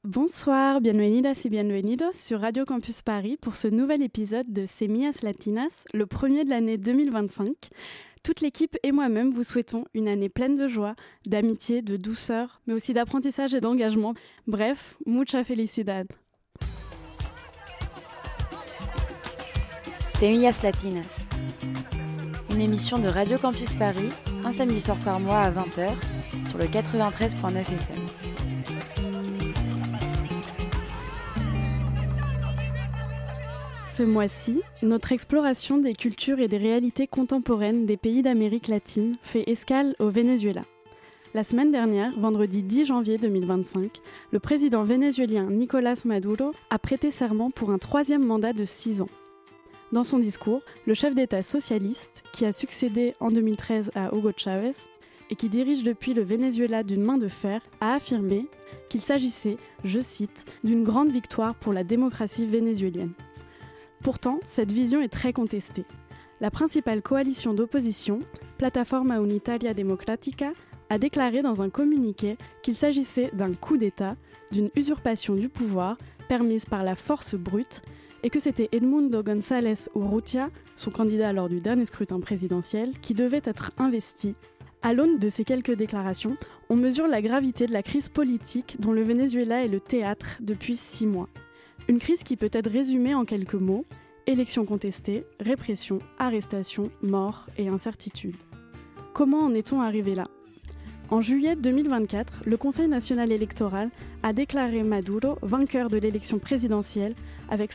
Bonsoir, bienvenidas y bienvenidos sur Radio Campus Paris pour ce nouvel épisode de Semillas Latinas, le premier de l'année 2025. Toute l'équipe et moi-même vous souhaitons une année pleine de joie, d'amitié, de douceur, mais aussi d'apprentissage et d'engagement. Bref, mucha felicidad. Semillas Latinas, une émission de Radio Campus Paris, un samedi soir par mois à 20h, sur le 93.9 FM. Ce mois-ci, notre exploration des cultures et des réalités contemporaines des pays d'Amérique latine fait escale au Venezuela. La semaine dernière, vendredi 10 janvier 2025, le président vénézuélien Nicolás Maduro a prêté serment pour un troisième mandat de 6 ans. Dans son discours, le chef d'État socialiste, qui a succédé en 2013 à Hugo Chávez et qui dirige depuis le Venezuela d'une main de fer, a affirmé qu'il s'agissait, je cite, d'une grande victoire pour la démocratie vénézuélienne. Pourtant, cette vision est très contestée. La principale coalition d'opposition, Plataforma Unitaria Democrática, a déclaré dans un communiqué qu'il s'agissait d'un coup d'État, d'une usurpation du pouvoir permise par la force brute, et que c'était Edmundo González Urrutia, son candidat lors du dernier scrutin présidentiel, qui devait être investi. À l'aune de ces quelques déclarations, on mesure la gravité de la crise politique dont le Venezuela est le théâtre depuis 6 mois. Une crise qui peut être résumée en quelques mots: élections contestées, répression, arrestation, mort et incertitude. Comment en est-on arrivé là ? En juillet 2024, le Conseil national électoral a déclaré Maduro vainqueur de l'élection présidentielle avec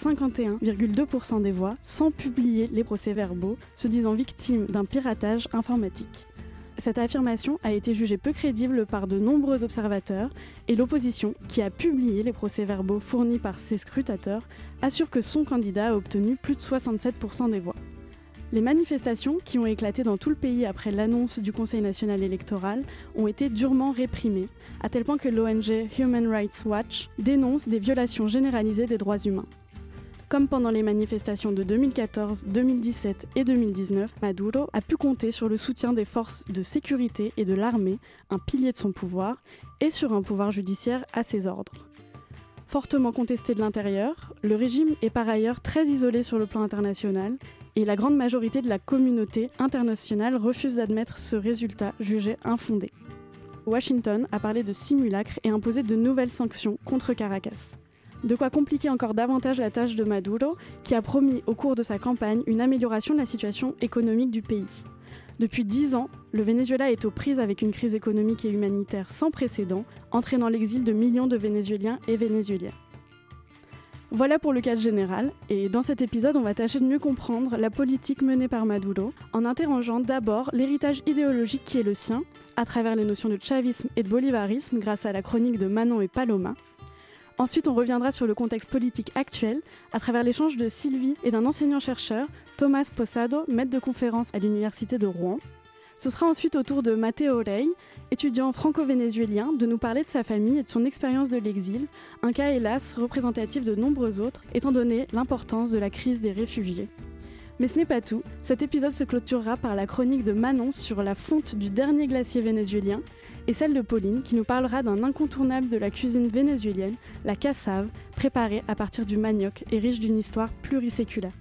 51,2% des voix, sans publier les procès-verbaux, se disant victime d'un piratage informatique. Cette affirmation a été jugée peu crédible par de nombreux observateurs et l'opposition, qui a publié les procès-verbaux fournis par ses scrutateurs, assure que son candidat a obtenu plus de 67% des voix. Les manifestations qui ont éclaté dans tout le pays après l'annonce du Conseil national électoral ont été durement réprimées, à tel point que l'ONG Human Rights Watch dénonce des violations généralisées des droits humains. Comme pendant les manifestations de 2014, 2017 et 2019, Maduro a pu compter sur le soutien des forces de sécurité et de l'armée, un pilier de son pouvoir, et sur un pouvoir judiciaire à ses ordres. Fortement contesté de l'intérieur, le régime est par ailleurs très isolé sur le plan international, et la grande majorité de la communauté internationale refuse d'admettre ce résultat jugé infondé. Washington a parlé de simulacre et imposé de nouvelles sanctions contre Caracas. De quoi compliquer encore davantage la tâche de Maduro, qui a promis au cours de sa campagne une amélioration de la situation économique du pays. Depuis 10 ans, le Venezuela est aux prises avec une crise économique et humanitaire sans précédent, entraînant l'exil de millions de Vénézuéliens et Vénézuéliennes. Voilà pour le cadre général, et dans cet épisode, on va tâcher de mieux comprendre la politique menée par Maduro, en interrogeant d'abord l'héritage idéologique qui est le sien, à travers les notions de chavisme et de bolivarisme grâce à la chronique de Manon et Paloma. Ensuite, on reviendra sur le contexte politique actuel à travers l'échange de Sylvie et d'un enseignant-chercheur, Tomás Posado, maître de conférence à l'Université de Rouen. Ce sera ensuite au tour de Mateo Rey, étudiant franco-vénézuélien, de nous parler de sa famille et de son expérience de l'exil, un cas hélas représentatif de nombreux autres, étant donné l'importance de la crise des réfugiés. Mais ce n'est pas tout, cet épisode se clôturera par la chronique de Manon sur la fonte du dernier glacier vénézuélien, et celle de Pauline qui nous parlera d'un incontournable de la cuisine vénézuélienne, la cassave, préparée à partir du manioc et riche d'une histoire pluriséculaire.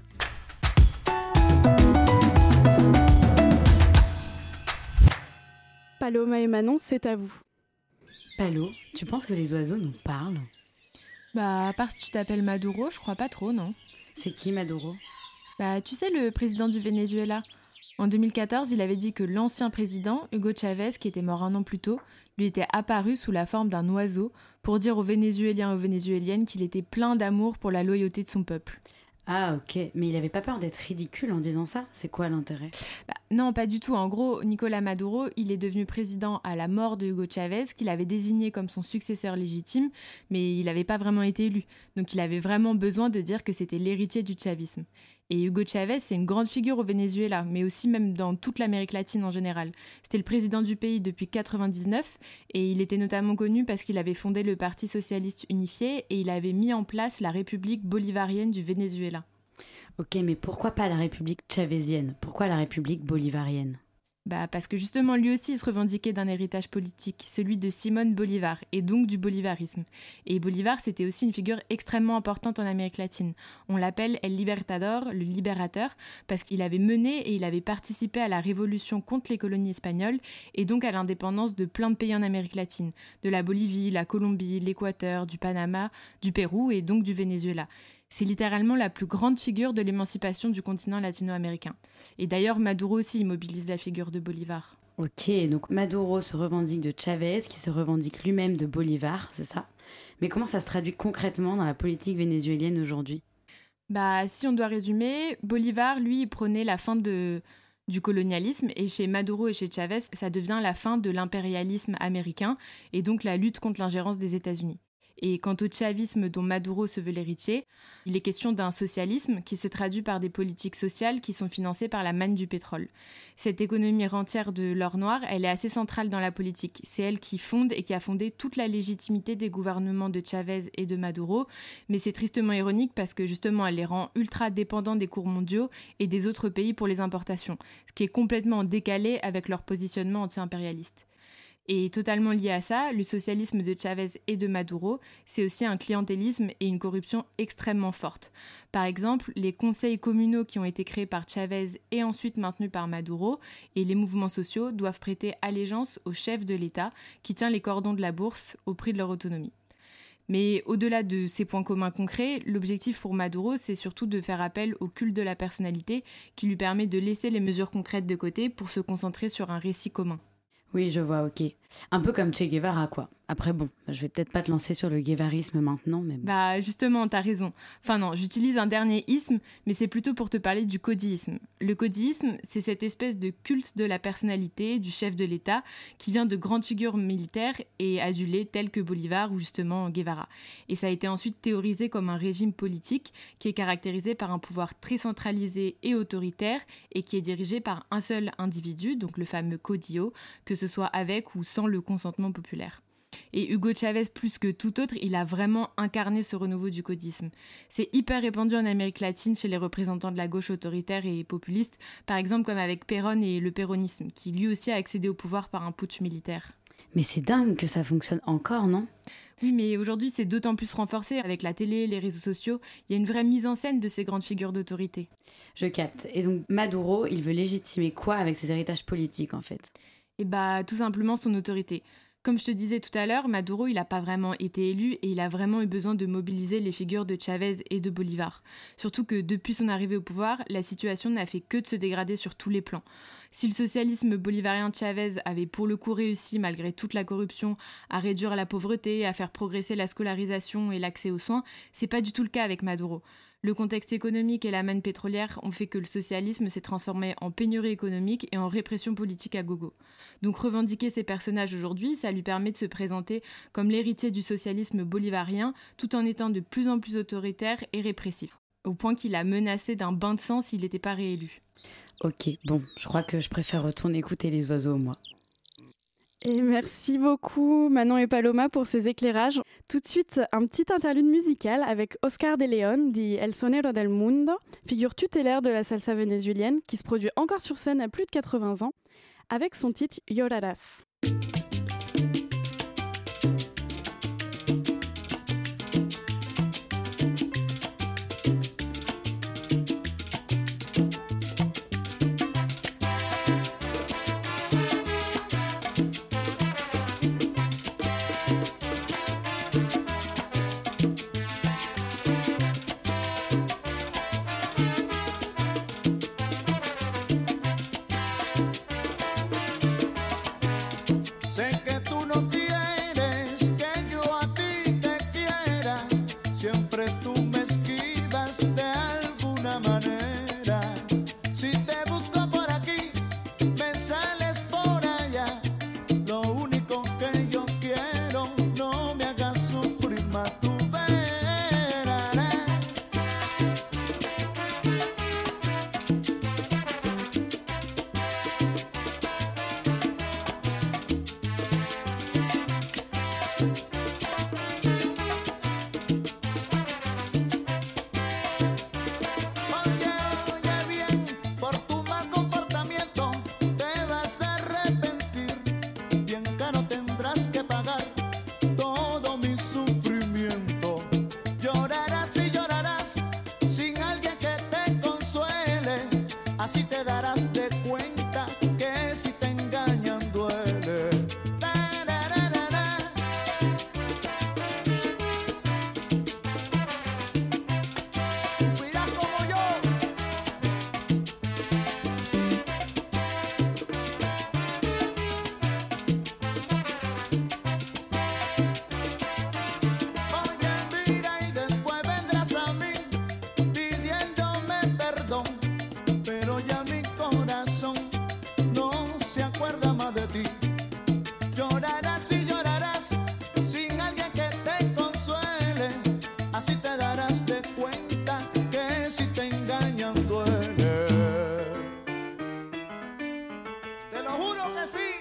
Paloma et Manon, c'est à vous. Palo, tu penses que les oiseaux nous parlent ? Bah, à part si tu t'appelles Maduro, je crois pas trop, non ? C'est qui Maduro ? Bah, tu sais, le président du Venezuela. En 2014, il avait dit que l'ancien président, Hugo Chávez, qui était mort un an plus tôt, lui était apparu sous la forme d'un oiseau pour dire aux Vénézuéliens et aux Vénézuéliennes qu'il était plein d'amour pour la loyauté de son peuple. Ah ok, mais il avait pas peur d'être ridicule en disant ça ? C'est quoi l'intérêt ? Non, pas du tout. En gros, Nicolás Maduro, il est devenu président à la mort de Hugo Chávez, qu'il avait désigné comme son successeur légitime, mais il n'avait pas vraiment été élu. Donc il avait vraiment besoin de dire que c'était l'héritier du chavisme. Et Hugo Chávez, c'est une grande figure au Venezuela, mais aussi même dans toute l'Amérique latine en général. C'était le président du pays depuis 1999, et il était notamment connu parce qu'il avait fondé le Parti socialiste unifié, et il avait mis en place la République bolivarienne du Venezuela. Ok, mais pourquoi pas la République chavésienne ? Pourquoi la République bolivarienne ? Parce que justement, lui aussi, il se revendiquait d'un héritage politique, celui de Simón Bolívar, et donc du bolivarisme. Et Bolívar, c'était aussi une figure extrêmement importante en Amérique latine. On l'appelle El Libertador, le libérateur, parce qu'il avait mené et il avait participé à la révolution contre les colonies espagnoles, et donc à l'indépendance de plein de pays en Amérique latine, de la Bolivie, la Colombie, l'Équateur, du Panama, du Pérou et donc du Venezuela. C'est littéralement la plus grande figure de l'émancipation du continent latino-américain. Et d'ailleurs, Maduro aussi mobilise la figure de Bolívar. Ok, donc Maduro se revendique de Chavez, qui se revendique lui-même de Bolívar, c'est ça? Mais comment ça se traduit concrètement dans la politique vénézuélienne aujourd'hui? Si on doit résumer, Bolívar, lui, il prônait la fin du colonialisme, et chez Maduro et chez Chavez, ça devient la fin de l'impérialisme américain, et donc la lutte contre l'ingérence des États-Unis. Et quant au chavisme dont Maduro se veut l'héritier, il est question d'un socialisme qui se traduit par des politiques sociales qui sont financées par la manne du pétrole. Cette économie rentière de l'or noir, elle est assez centrale dans la politique. C'est elle qui fonde et qui a fondé toute la légitimité des gouvernements de Chavez et de Maduro, mais c'est tristement ironique parce que justement elle les rend ultra dépendants des cours mondiaux et des autres pays pour les importations, ce qui est complètement décalé avec leur positionnement anti-impérialiste. Et totalement lié à ça, le socialisme de Chavez et de Maduro, c'est aussi un clientélisme et une corruption extrêmement forte. Par exemple, les conseils communaux qui ont été créés par Chavez et ensuite maintenus par Maduro, et les mouvements sociaux doivent prêter allégeance au chef de l'État qui tient les cordons de la bourse au prix de leur autonomie. Mais au-delà de ces points communs concrets, l'objectif pour Maduro, c'est surtout de faire appel au culte de la personnalité qui lui permet de laisser les mesures concrètes de côté pour se concentrer sur un récit commun. Oui, je vois, ok. Un peu comme Che Guevara, quoi. Après, bon, je vais peut-être pas te lancer sur le guévarisme maintenant, mais... Justement, t'as raison. Enfin non, j'utilise un dernier isme, mais c'est plutôt pour te parler du codisme. Le codisme, c'est cette espèce de culte de la personnalité, du chef de l'État, qui vient de grandes figures militaires et adulées telles que Bolívar ou justement Guevara. Et ça a été ensuite théorisé comme un régime politique qui est caractérisé par un pouvoir très centralisé et autoritaire et qui est dirigé par un seul individu, donc le fameux caudillo, que ce soit avec ou sans le consentement populaire. Et Hugo Chavez, plus que tout autre, il a vraiment incarné ce renouveau du codisme. C'est hyper répandu en Amérique latine chez les représentants de la gauche autoritaire et populiste, par exemple comme avec Perón et le péronisme, qui lui aussi a accédé au pouvoir par un putsch militaire. Mais c'est dingue que ça fonctionne encore, non ? Oui, mais aujourd'hui, c'est d'autant plus renforcé avec la télé, les réseaux sociaux. Il y a une vraie mise en scène de ces grandes figures d'autorité. Je capte. Et donc Maduro, il veut légitimer quoi avec ses héritages politiques, en fait ? Tout simplement son autorité. Comme je te disais tout à l'heure, Maduro, il n'a pas vraiment été élu et il a vraiment eu besoin de mobiliser les figures de Chavez et de Bolívar. Surtout que depuis son arrivée au pouvoir, la situation n'a fait que de se dégrader sur tous les plans. Si le socialisme bolivarien de Chavez avait pour le coup réussi, malgré toute la corruption, à réduire la pauvreté, à faire progresser la scolarisation et l'accès aux soins, c'est pas du tout le cas avec Maduro. Le contexte économique et la manne pétrolière ont fait que le socialisme s'est transformé en pénurie économique et en répression politique à gogo. Donc revendiquer ces personnages aujourd'hui, ça lui permet de se présenter comme l'héritier du socialisme bolivarien, tout en étant de plus en plus autoritaire et répressif, au point qu'il a menacé d'un bain de sang s'il n'était pas réélu. Ok, bon, je crois que je préfère retourner écouter les oiseaux, moi. Et merci beaucoup Manon et Paloma pour ces éclairages. Tout de suite, un petit interlude musical avec Oscar de León, dit El Sonero del Mundo, figure tutélaire de la salsa vénézuélienne qui se produit encore sur scène à plus de 80 ans, avec son titre Llorarás. así te darás de cuenta que si te engañan duele. Te lo juro que sí.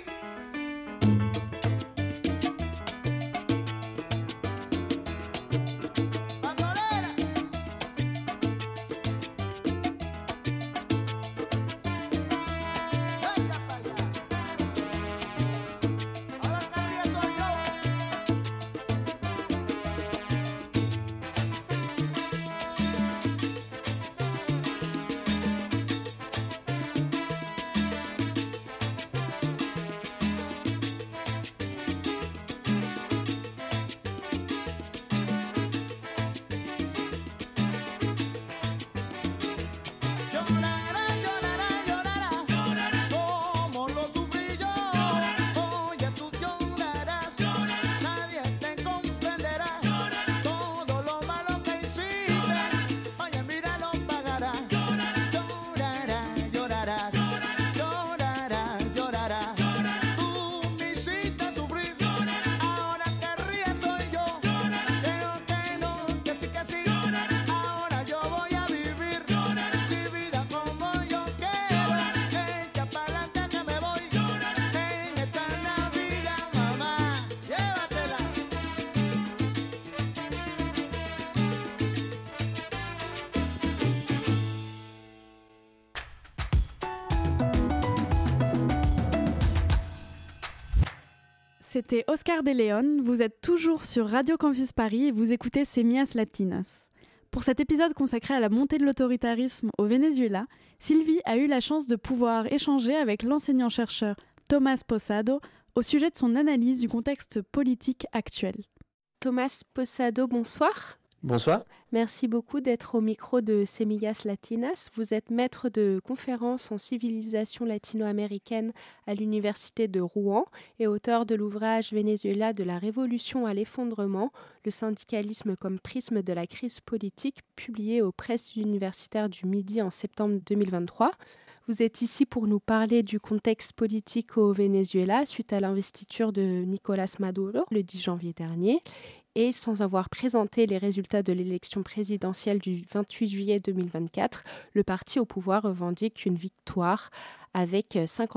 C'était Oscar de Leon, vous êtes toujours sur Radio Campus Paris et vous écoutez Semillas Latinas. Pour cet épisode consacré à la montée de l'autoritarisme au Venezuela, Sylvie a eu la chance de pouvoir échanger avec l'enseignant-chercheur Tomás Posado au sujet de son analyse du contexte politique actuel. Tomás Posado, bonsoir. Bonsoir. Merci beaucoup d'être au micro de Semillas Latinas. Vous êtes maître de conférences en civilisation latino-américaine à l'université de Rouen et auteur de l'ouvrage Venezuela de la révolution à l'effondrement, le syndicalisme comme prisme de la crise politique, publié aux presses universitaires du Midi en septembre 2023. Vous êtes ici pour nous parler du contexte politique au Venezuela suite à l'investiture de Nicolás Maduro le 10 janvier dernier. Et sans avoir présenté les résultats de l'élection présidentielle du 28 juillet 2024, le parti au pouvoir revendique une victoire avec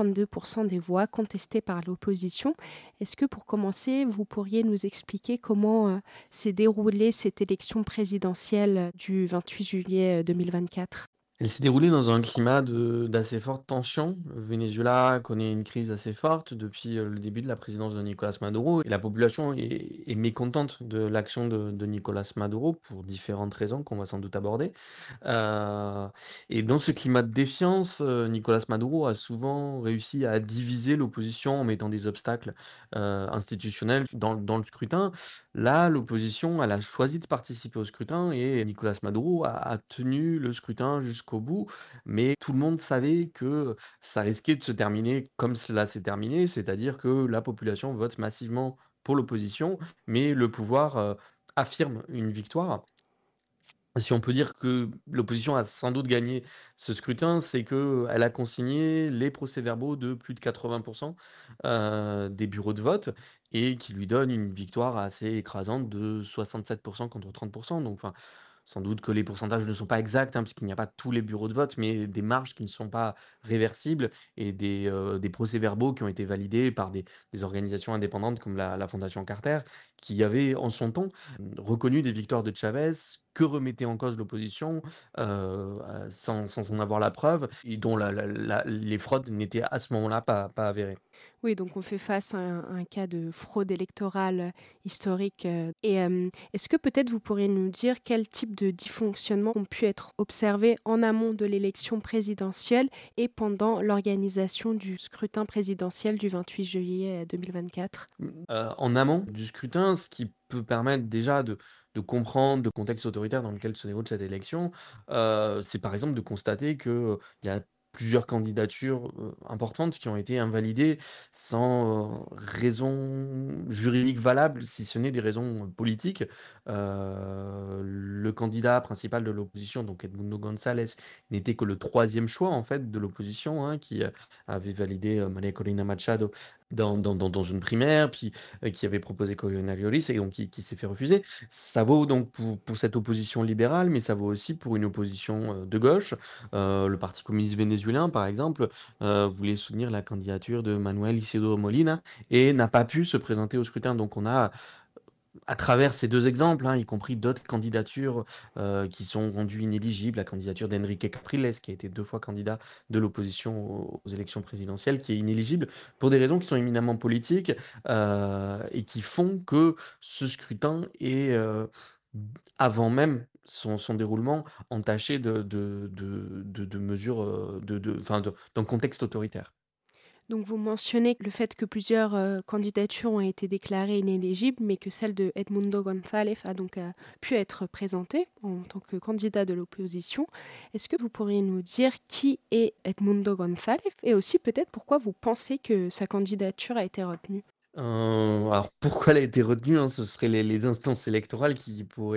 52% des voix contestées par l'opposition. Est-ce que pour commencer, vous pourriez nous expliquer comment s'est déroulée cette élection présidentielle du 28 juillet 2024 ? Elle s'est déroulée dans un climat d'assez forte tension. Le Venezuela connaît une crise assez forte depuis le début de la présidence de Nicolás Maduro. Et la population est mécontente de l'action de Nicolás Maduro pour différentes raisons qu'on va sans doute aborder. Et dans ce climat de défiance, Nicolás Maduro a souvent réussi à diviser l'opposition en mettant des obstacles institutionnels dans le scrutin. Là, l'opposition, elle a choisi de participer au scrutin et Nicolás Maduro a tenu le scrutin jusqu'au bout, mais tout le monde savait que ça risquait de se terminer comme cela s'est terminé, c'est-à-dire que la population vote massivement pour l'opposition, mais le pouvoir affirme une victoire. Si on peut dire que l'opposition a sans doute gagné ce scrutin, c'est qu'elle a consigné les procès-verbaux de plus de 80% des bureaux de vote et qui lui donne une victoire assez écrasante de 67% contre 30%. Donc, sans doute que les pourcentages ne sont pas exacts, puisqu'il n'y a pas tous les bureaux de vote, mais des marges qui ne sont pas réversibles et des procès-verbaux qui ont été validés par des organisations indépendantes comme la Fondation Carter, qui avait en son temps reconnu des victoires de Chavez que remettait en cause l'opposition sans en avoir la preuve et dont les fraudes n'étaient à ce moment-là pas avérées. Oui, donc on fait face à un cas de fraude électorale historique. Et est-ce que peut-être vous pourriez nous dire quel type de dysfonctionnements ont pu être observés en amont de l'élection présidentielle et pendant l'organisation du scrutin présidentiel du 28 juillet 2024 ? En amont du scrutin, ce qui peut permettre déjà de comprendre le contexte autoritaire dans lequel se déroule cette élection, c'est par exemple de constater qu'il y a plusieurs candidatures importantes qui ont été invalidées sans raison juridique valable, si ce n'est des raisons politiques. Le candidat principal de l'opposition, donc Edmundo González, n'était que le troisième choix en fait de l'opposition, qui avait validé María Corina Machado dans une primaire, puis qui avait proposé Coriolis et donc qui s'est fait refuser. Ça vaut donc pour cette opposition libérale, mais ça vaut aussi pour une opposition de gauche. Le Parti communiste vénézuélien, par exemple, voulait soutenir la candidature de Manuel Isidro Molina et n'a pas pu se présenter au scrutin. Donc on a à travers ces deux exemples, y compris d'autres candidatures qui sont rendues inéligibles, la candidature d'Enrique Capriles, qui a été 2 fois candidat de l'opposition aux élections présidentielles, qui est inéligible pour des raisons qui sont éminemment politiques et qui font que ce scrutin est, avant même son déroulement, entaché de mesures, d'un contexte autoritaire. Donc vous mentionnez le fait que plusieurs candidatures ont été déclarées inéligibles, mais que celle de Edmundo González a donc pu être présentée en tant que candidat de l'opposition. Est-ce que vous pourriez nous dire qui est Edmundo González et aussi peut-être pourquoi vous pensez que sa candidature a été retenue? Alors pourquoi elle a été retenue, ce seraient les instances électorales qui pourraient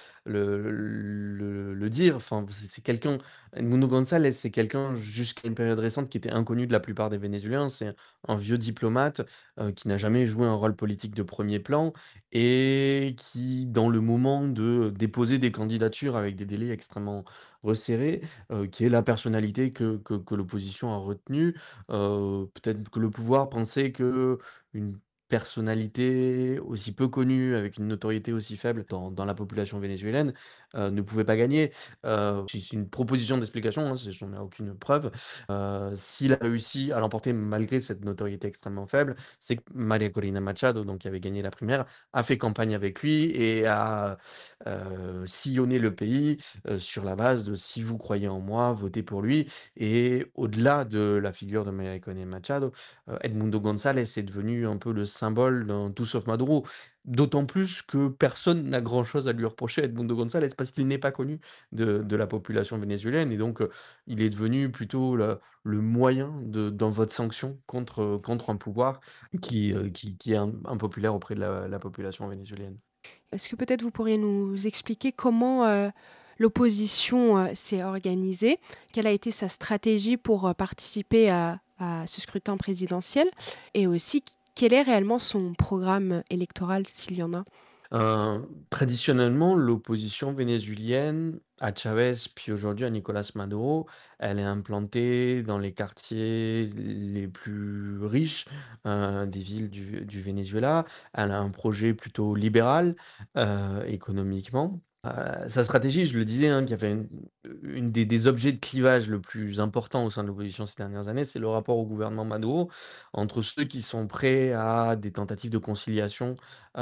le dire. Enfin, c'est quelqu'un Edmundo González, c'est quelqu'un jusqu'à une période récente qui était inconnu de la plupart des Vénézuéliens. C'est un vieux diplomate, qui n'a jamais joué un rôle politique de premier plan et qui, dans le moment de déposer des candidatures avec des délais extrêmement resserrés, qui est la personnalité que l'opposition a retenue. Peut-être que le pouvoir pensait qu'une personnalité aussi peu connue, avec une notoriété aussi faible dans la population vénézuélienne, ne pouvait pas gagner. C'est une proposition d'explication, j'en ai aucune preuve. S'il a réussi à l'emporter malgré cette notoriété extrêmement faible, c'est que María Corina Machado, donc qui avait gagné la primaire, a fait campagne avec lui et a sillonné le pays sur la base de «Si vous croyez en moi, votez pour lui». Et au-delà de la figure de María Corina Machado, Edmundo González est devenu un peu le symbole d'un tout sauf Maduro. D'autant plus que personne n'a grand-chose à lui reprocher à Edmundo González parce qu'il n'est pas connu de la population vénézuélienne et donc il est devenu plutôt le moyen d'un vote sanction contre un pouvoir qui est impopulaire auprès de la population vénézuélienne. Est-ce que peut-être vous pourriez nous expliquer comment l'opposition s'est organisée? Quelle a été sa stratégie pour participer à ce scrutin présidentiel? Et aussi, quel est réellement son programme électoral, s'il y en a? Traditionnellement, l'opposition vénézuélienne à Chavez, puis aujourd'hui à Nicolás Maduro, elle est implantée dans les quartiers les plus riches des villes du Venezuela. Elle a un projet plutôt libéral économiquement. Sa stratégie, je le disais, qui a fait une des objets de clivage le plus important au sein de l'opposition ces dernières années, c'est le rapport au gouvernement Maduro, entre ceux qui sont prêts à des tentatives de conciliation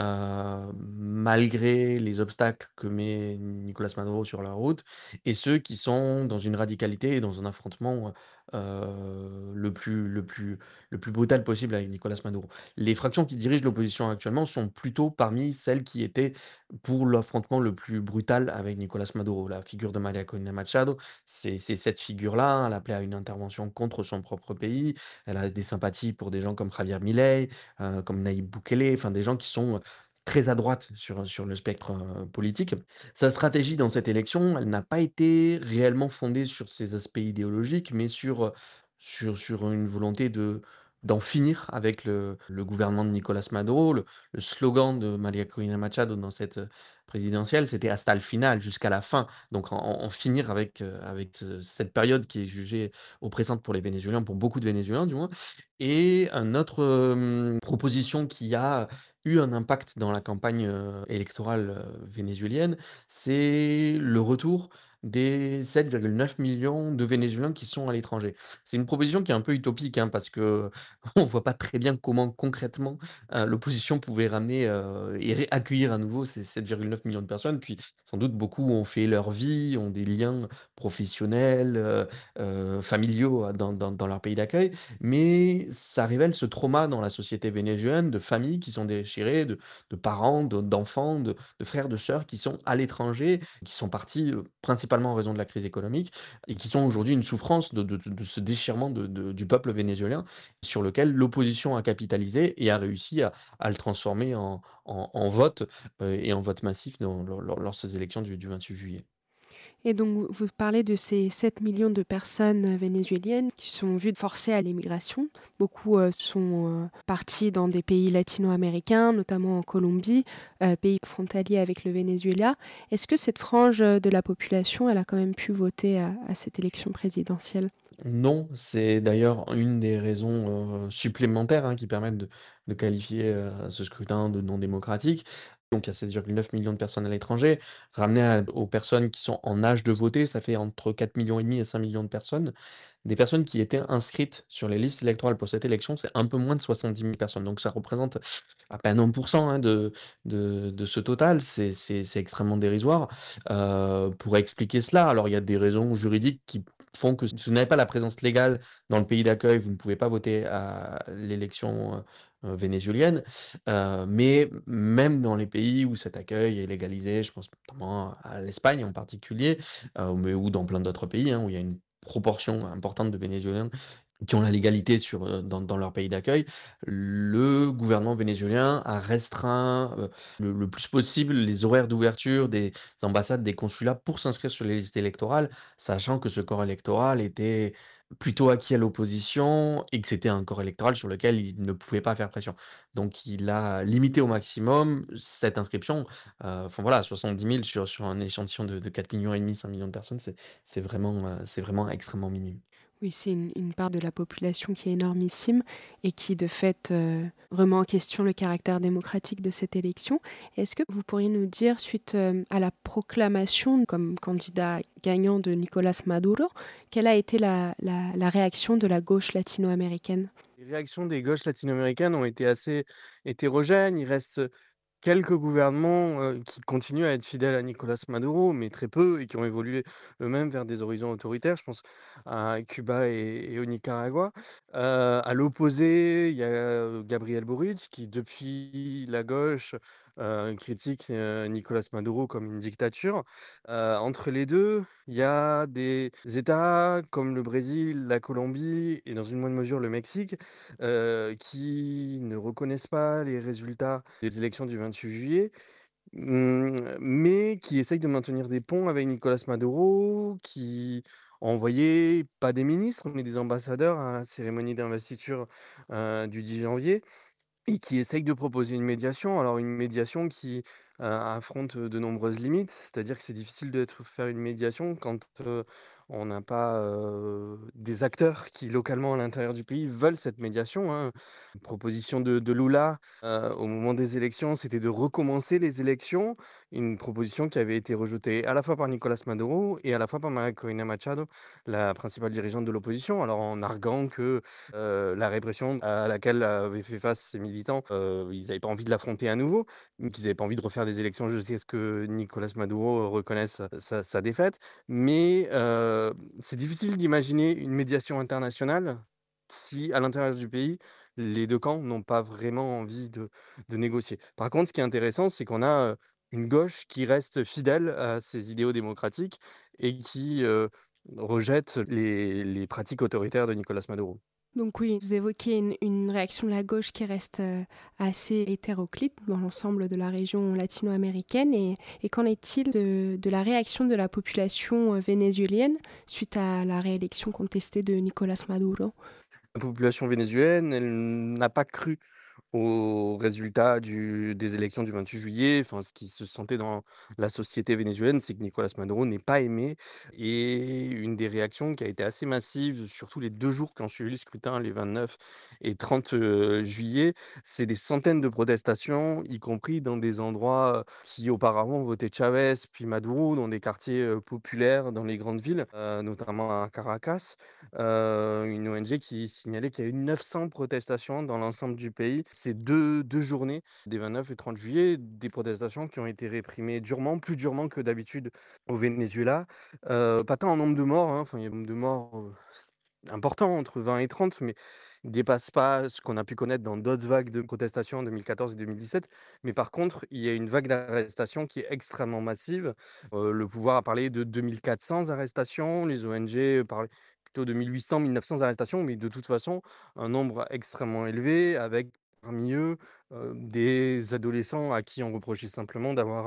malgré les obstacles que met Nicolás Maduro sur la route, et ceux qui sont dans une radicalité et dans un affrontement le plus brutal possible avec Nicolás Maduro. Les fractions qui dirigent l'opposition actuellement sont plutôt parmi celles qui étaient pour l'affrontement le plus brutal avec Nicolás Maduro. La figure de María Corina Machado, c'est cette figure-là. Elle appelait à une intervention contre son propre pays. Elle a des sympathies pour des gens comme Javier Milei, comme Nayib Bukele, enfin des gens qui sont très à droite sur le spectre politique. Sa stratégie dans cette élection, elle n'a pas été réellement fondée sur ses aspects idéologiques, mais sur une volonté d'en finir avec le gouvernement de Nicolás Maduro. Le slogan de María Corina Machado dans cette présidentielle, c'était «Hasta el final», jusqu'à la fin. Donc en finir avec cette période qui est jugée oppressante pour les Vénézuéliens, pour beaucoup de Vénézuéliens du moins. Et une autre proposition qui a eu un impact dans la campagne électorale vénézuélienne, c'est le retour des 7,9 millions de Vénézuéliens qui sont à l'étranger. C'est une proposition qui est un peu utopique, parce que on voit pas très bien comment concrètement l'opposition pouvait ramener et accueillir à nouveau ces 7,9 millions de personnes. Puis sans doute beaucoup ont fait leur vie, ont des liens professionnels, familiaux dans leur pays d'accueil, mais ça révèle ce trauma dans la société vénézuélienne de familles qui sont déchirées, de parents, d'enfants, de frères, de sœurs qui sont à l'étranger, qui sont partis principalement en raison de la crise économique et qui sont aujourd'hui une souffrance de ce déchirement du peuple vénézuélien sur lequel l'opposition a capitalisé et a réussi à le transformer en vote et en vote massif lors de ces élections du 28 juillet. Et donc, vous parlez de ces 7 millions de personnes vénézuéliennes qui sont vues forcées à l'immigration. Beaucoup sont partis dans des pays latino-américains, notamment en Colombie, pays frontalier avec le Venezuela. Est-ce que cette frange de la population, elle a quand même pu voter à cette élection présidentielle? Non, c'est d'ailleurs une des raisons supplémentaires qui permettent de qualifier ce scrutin de non démocratique. Donc il y a 7,9 millions de personnes à l'étranger. Aux personnes qui sont en âge de voter, ça fait entre 4,5 millions et 5 millions de personnes. Des personnes qui étaient inscrites sur les listes électorales pour cette élection, c'est un peu moins de 70 000 personnes. Donc ça représente à peine 1% de ce total. C'est extrêmement dérisoire. Pour expliquer cela, alors il y a des raisons juridiques qui font que si vous n'avez pas la présence légale dans le pays d'accueil, vous ne pouvez pas voter à l'élection vénézuélienne. Mais même dans les pays où cet accueil est légalisé, je pense notamment à l'Espagne en particulier, ou dans plein d'autres pays où il y a une proportion importante de Vénézuéliens qui ont la légalité dans leur pays d'accueil, le gouvernement vénézuélien a restreint le plus possible les horaires d'ouverture des ambassades, des consulats pour s'inscrire sur les listes électorales, sachant que ce corps électoral était plutôt acquis à l'opposition et que c'était un corps électoral sur lequel il ne pouvait pas faire pression. Donc il a limité au maximum cette inscription. Enfin voilà, 70 000 sur un échantillon de 4,5 millions, 5 millions de personnes, c'est vraiment extrêmement minime. Oui, c'est une part de la population qui est énormissime et qui, de fait, remet en question le caractère démocratique de cette élection. Est-ce que vous pourriez nous dire, suite à la proclamation comme candidat gagnant de Nicolás Maduro, quelle a été la réaction de la gauche latino-américaine? Les réactions des gauches latino-américaines ont été assez hétérogènes. Il reste quelques gouvernements qui continuent à être fidèles à Nicolás Maduro, mais très peu, et qui ont évolué eux-mêmes vers des horizons autoritaires. Je pense à Cuba et au Nicaragua. À l'opposé, il y a Gabriel Boric qui, depuis la gauche, critique Nicolás Maduro comme une dictature. Entre les deux, il y a des États comme le Brésil, la Colombie et dans une moindre mesure le Mexique qui ne reconnaissent pas les résultats des élections du 28 juillet, mais qui essayent de maintenir des ponts avec Nicolás Maduro, qui a envoyé, pas des ministres, mais des ambassadeurs à la cérémonie d'investiture du 10 janvier. Et qui essaye de proposer une médiation. Alors une médiation qui, affronte, de nombreuses limites. C'est-à-dire que c'est difficile de faire une médiation quand, on n'a pas, des acteurs qui localement à l'intérieur du pays veulent cette médiation. Une proposition de Lula, au moment des élections, c'était de recommencer les élections. Une proposition qui avait été rejetée à la fois par Nicolás Maduro et à la fois par María Corina Machado, la principale dirigeante de l'opposition. Alors en arguant que la répression à laquelle avaient fait face ces militants, ils n'avaient pas envie de l'affronter à nouveau, qu'ils n'avaient pas envie de refaire des élections jusqu'à ce que Nicolás Maduro reconnaisse sa défaite. Mais c'est difficile d'imaginer une médiation internationale si, à l'intérieur du pays, les deux camps n'ont pas vraiment envie de négocier. Par contre, ce qui est intéressant, c'est qu'on a une gauche qui reste fidèle à ses idéaux démocratiques et qui rejette les pratiques autoritaires de Nicolás Maduro. Donc oui, vous évoquez une réaction de la gauche qui reste assez hétéroclite dans l'ensemble de la région latino-américaine. Et qu'en est-il de la réaction de la population vénézuélienne suite à la réélection contestée de Nicolás Maduro? La population vénézuélienne, elle n'a pas cru aux résultats des élections du 28 juillet. Enfin, ce qui se sentait dans la société vénézuélienne, c'est que Nicolás Maduro n'est pas aimé. Et une des réactions qui a été assez massive, surtout les 2 jours qui ont suivi le scrutin, les 29 et 30 juillet, c'est des centaines de protestations, y compris dans des endroits qui auparavant votaient Chavez, puis Maduro, dans des quartiers populaires dans les grandes villes, notamment à Caracas. Une ONG qui signalait qu'il y a eu 900 protestations dans l'ensemble du pays. Ces deux journées, des 29 et 30 juillet, des protestations qui ont été réprimées durement, plus durement que d'habitude au Venezuela. Pas tant en nombre de morts, enfin, il y a un nombre de morts important, entre 20 et 30, mais il ne dépasse pas ce qu'on a pu connaître dans d'autres vagues de protestations en 2014 et 2017. Mais par contre, il y a une vague d'arrestations qui est extrêmement massive. Le pouvoir a parlé de 2400 arrestations, les ONG parlaient plutôt de 1800, 1900 arrestations, mais de toute façon, un nombre extrêmement élevé, avec parmi eux des adolescents à qui on reprochait simplement d'avoir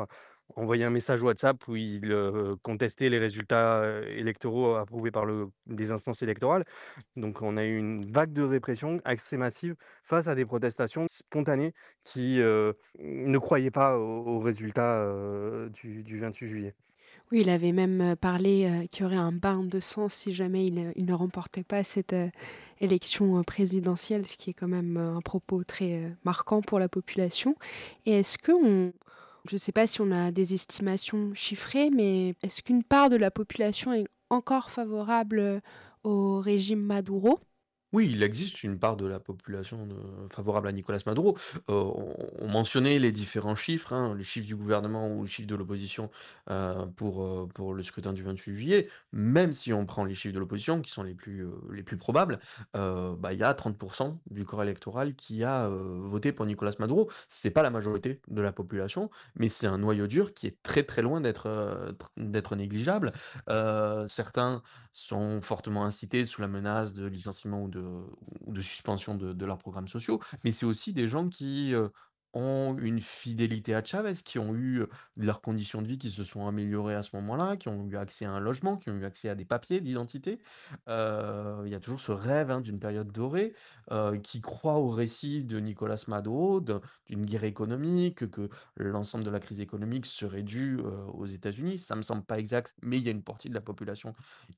envoyé un message WhatsApp où il, contestait les résultats, électoraux approuvés par des instances électorales. Donc on a eu une vague de répression assez massive face à des protestations spontanées qui, ne croyaient pas aux résultats, du 28 juillet. Oui, il avait même parlé qu'il y aurait un bain de sang si jamais il ne remportait pas cette élection présidentielle, ce qui est quand même un propos très marquant pour la population. Et je ne sais pas si on a des estimations chiffrées, mais est-ce qu'une part de la population est encore favorable au régime Maduro? Oui, il existe une part de la population favorable à Nicolas Maduro. On mentionnait les différents chiffres, hein, les chiffres du gouvernement ou les chiffres de l'opposition pour le scrutin du 28 juillet. Même si on prend les chiffres de l'opposition, qui sont les plus probables, bah, il y a 30% du corps électoral qui a voté pour Nicolas Maduro. C'est pas la majorité de la population, mais c'est un noyau dur qui est très très loin d'être négligeable. Certains sont fortement incités sous la menace de licenciement ou de suspension de leurs programmes sociaux. Mais c'est aussi des gens qui ont une fidélité à Chavez, qui ont eu leurs conditions de vie qui se sont améliorées à ce moment-là, qui ont eu accès à un logement, qui ont eu accès à des papiers d'identité. Il y a toujours ce rêve, hein, d'une période dorée, qui croit au récit de Nicolas Maduro, d'une guerre économique, que l'ensemble de la crise économique serait due aux États-Unis. Ça me semble pas exact, mais il y a une partie de la population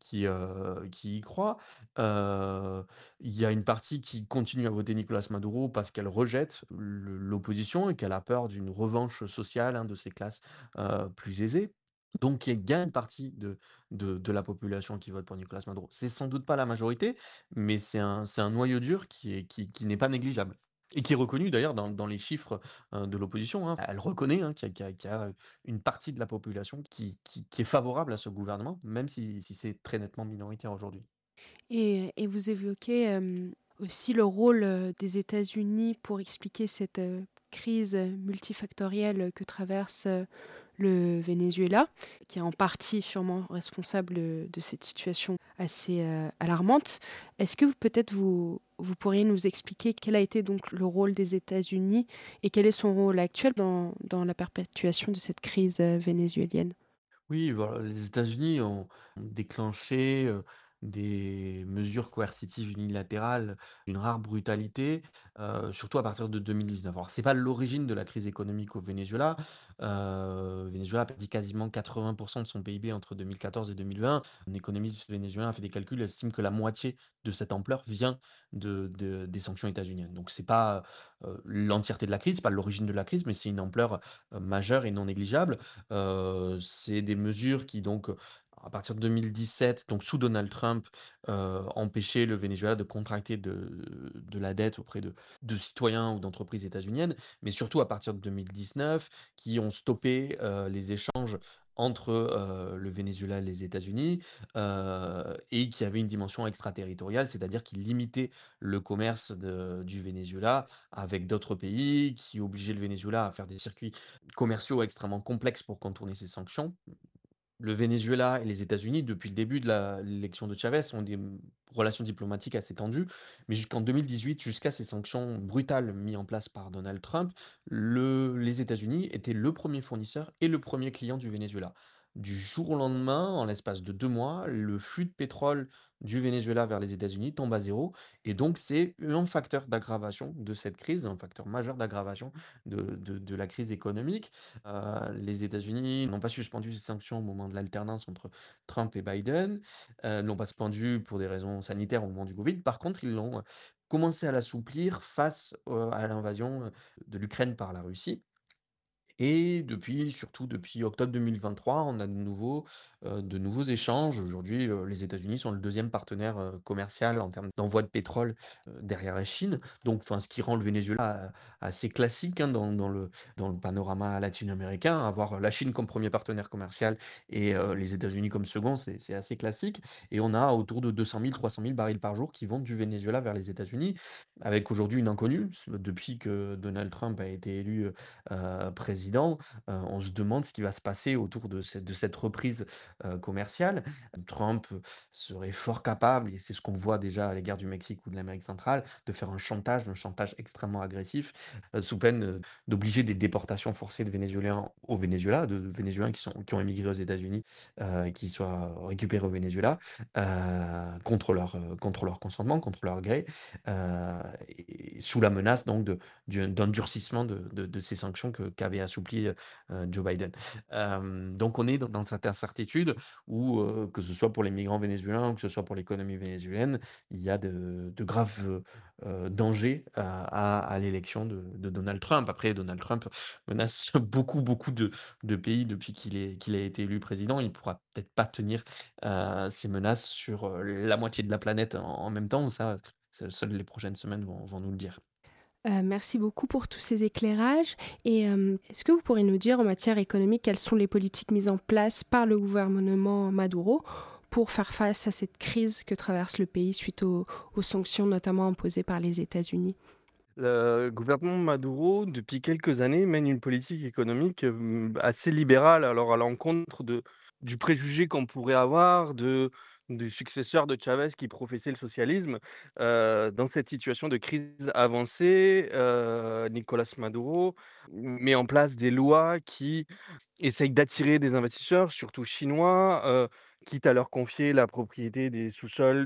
qui y croit. Euh, il y a une partie qui continue à voter Nicolas Maduro parce qu'elle rejette l'opposition et qu'elle a peur d'une revanche sociale, hein, de ces classes plus aisées. Donc il y a une partie de la population qui vote pour Nicolas Maduro. C'est sans doute pas la majorité, mais c'est un noyau dur qui n'est pas négligeable. Et qui est reconnu d'ailleurs dans les chiffres de l'opposition, hein. Elle reconnaît, hein, qu'il y a une partie de la population qui est favorable à ce gouvernement, même si c'est très nettement minoritaire aujourd'hui. Et vous évoquez aussi le rôle des États-Unis pour expliquer cette crise multifactorielle que traverse le Venezuela, qui est en partie sûrement responsable de cette situation assez alarmante. Est-ce que peut-être vous pourriez nous expliquer quel a été donc le rôle des États-Unis et quel est son rôle actuel dans la perpétuation de cette crise vénézuélienne? Oui, voilà, les États-Unis ont déclenché des mesures coercitives unilatérales d'une rare brutalité, surtout à partir de 2019. Alors, c'est pas l'origine de la crise économique au Venezuela. Le Venezuela a perdu quasiment 80% de son PIB entre 2014 et 2020. Un économiste vénézuélien a fait des calculs, estime que la moitié de cette ampleur vient des sanctions états-uniennes. Donc, c'est pas l'entièreté de la crise, c'est pas l'origine de la crise, mais c'est une ampleur majeure et non négligeable. C'est des mesures qui donc, à partir de 2017, donc sous Donald Trump, empêchaient le Venezuela de contracter de la dette auprès de citoyens ou d'entreprises états-uniennes, mais surtout à partir de 2019, qui ont stoppé les échanges entre le Venezuela et les États-Unis, et qui avaient une dimension extraterritoriale, c'est-à-dire qui limitaient le commerce du Venezuela avec d'autres pays, qui obligeaient le Venezuela à faire des circuits commerciaux extrêmement complexes pour contourner ces sanctions. Le Venezuela et les États-Unis, depuis le début de l'élection de Chavez, ont des relations diplomatiques assez tendues, mais jusqu'en 2018, jusqu'à ces sanctions brutales mises en place par Donald Trump, les États-Unis étaient le premier fournisseur et le premier client du Venezuela. Du jour au lendemain, en l'espace de 2 mois, le flux de pétrole du Venezuela vers les États-Unis tombe à zéro, et donc c'est un facteur d'aggravation de cette crise, un facteur majeur d'aggravation de la crise économique. Les États-Unis n'ont pas suspendu ces sanctions au moment de l'alternance entre Trump et Biden, ne l'ont pas suspendu pour des raisons sanitaires au moment du Covid. Par contre, ils l'ont commencé à l'assouplir face à l'invasion de l'Ukraine par la Russie. Et surtout depuis octobre 2023, on a de nouveaux échanges. Aujourd'hui, les États-Unis sont le deuxième partenaire commercial en termes d'envoi de pétrole derrière la Chine. Donc, enfin, ce qui rend le Venezuela assez classique, hein, dans le panorama latino-américain. Avoir la Chine comme premier partenaire commercial et les États-Unis comme second, c'est assez classique. Et on a autour de 200 000, 300 000 barils par jour qui vont du Venezuela vers les États-Unis, avec aujourd'hui une inconnue. Depuis que Donald Trump a été élu président président, on se demande ce qui va se passer autour de cette reprise commerciale. Trump serait fort capable, et c'est ce qu'on voit déjà à l'égard du Mexique ou de l'Amérique centrale, de faire un chantage extrêmement agressif, sous peine d'obliger des déportations forcées de Vénézuéliens au Venezuela, de Vénézuéliens qui ont émigré aux États-Unis, qui soient récupérés au Venezuela, contre leur consentement, contre leur gré, et sous la menace donc d'un durcissement de ces sanctions qu'avait assoupli Joe Biden. Donc on est dans cette incertitude où, que ce soit pour les migrants vénézuéliens, que ce soit pour l'économie vénézuélienne, il y a de graves dangers à l'élection de Donald Trump. Après, Donald Trump menace beaucoup de pays depuis qu'il a été élu président. Il ne pourra peut-être pas tenir ces menaces sur la moitié de la planète en même temps. Ça, seules les prochaines semaines vont nous le dire. Merci beaucoup pour tous ces éclairages. Et est-ce que vous pourriez nous dire en matière économique quelles sont les politiques mises en place par le gouvernement Maduro pour faire face à cette crise que traverse le pays suite aux sanctions notamment imposées par les États-Unis? Le gouvernement Maduro, depuis quelques années, mène une politique économique assez libérale, alors à l'encontre du préjugé qu'on pourrait avoir du successeur de Chavez qui professait le socialisme. Dans cette situation de crise avancée, Nicolás Maduro met en place des lois qui essayent d'attirer des investisseurs, surtout chinois, quitte à leur confier la propriété des sous-sols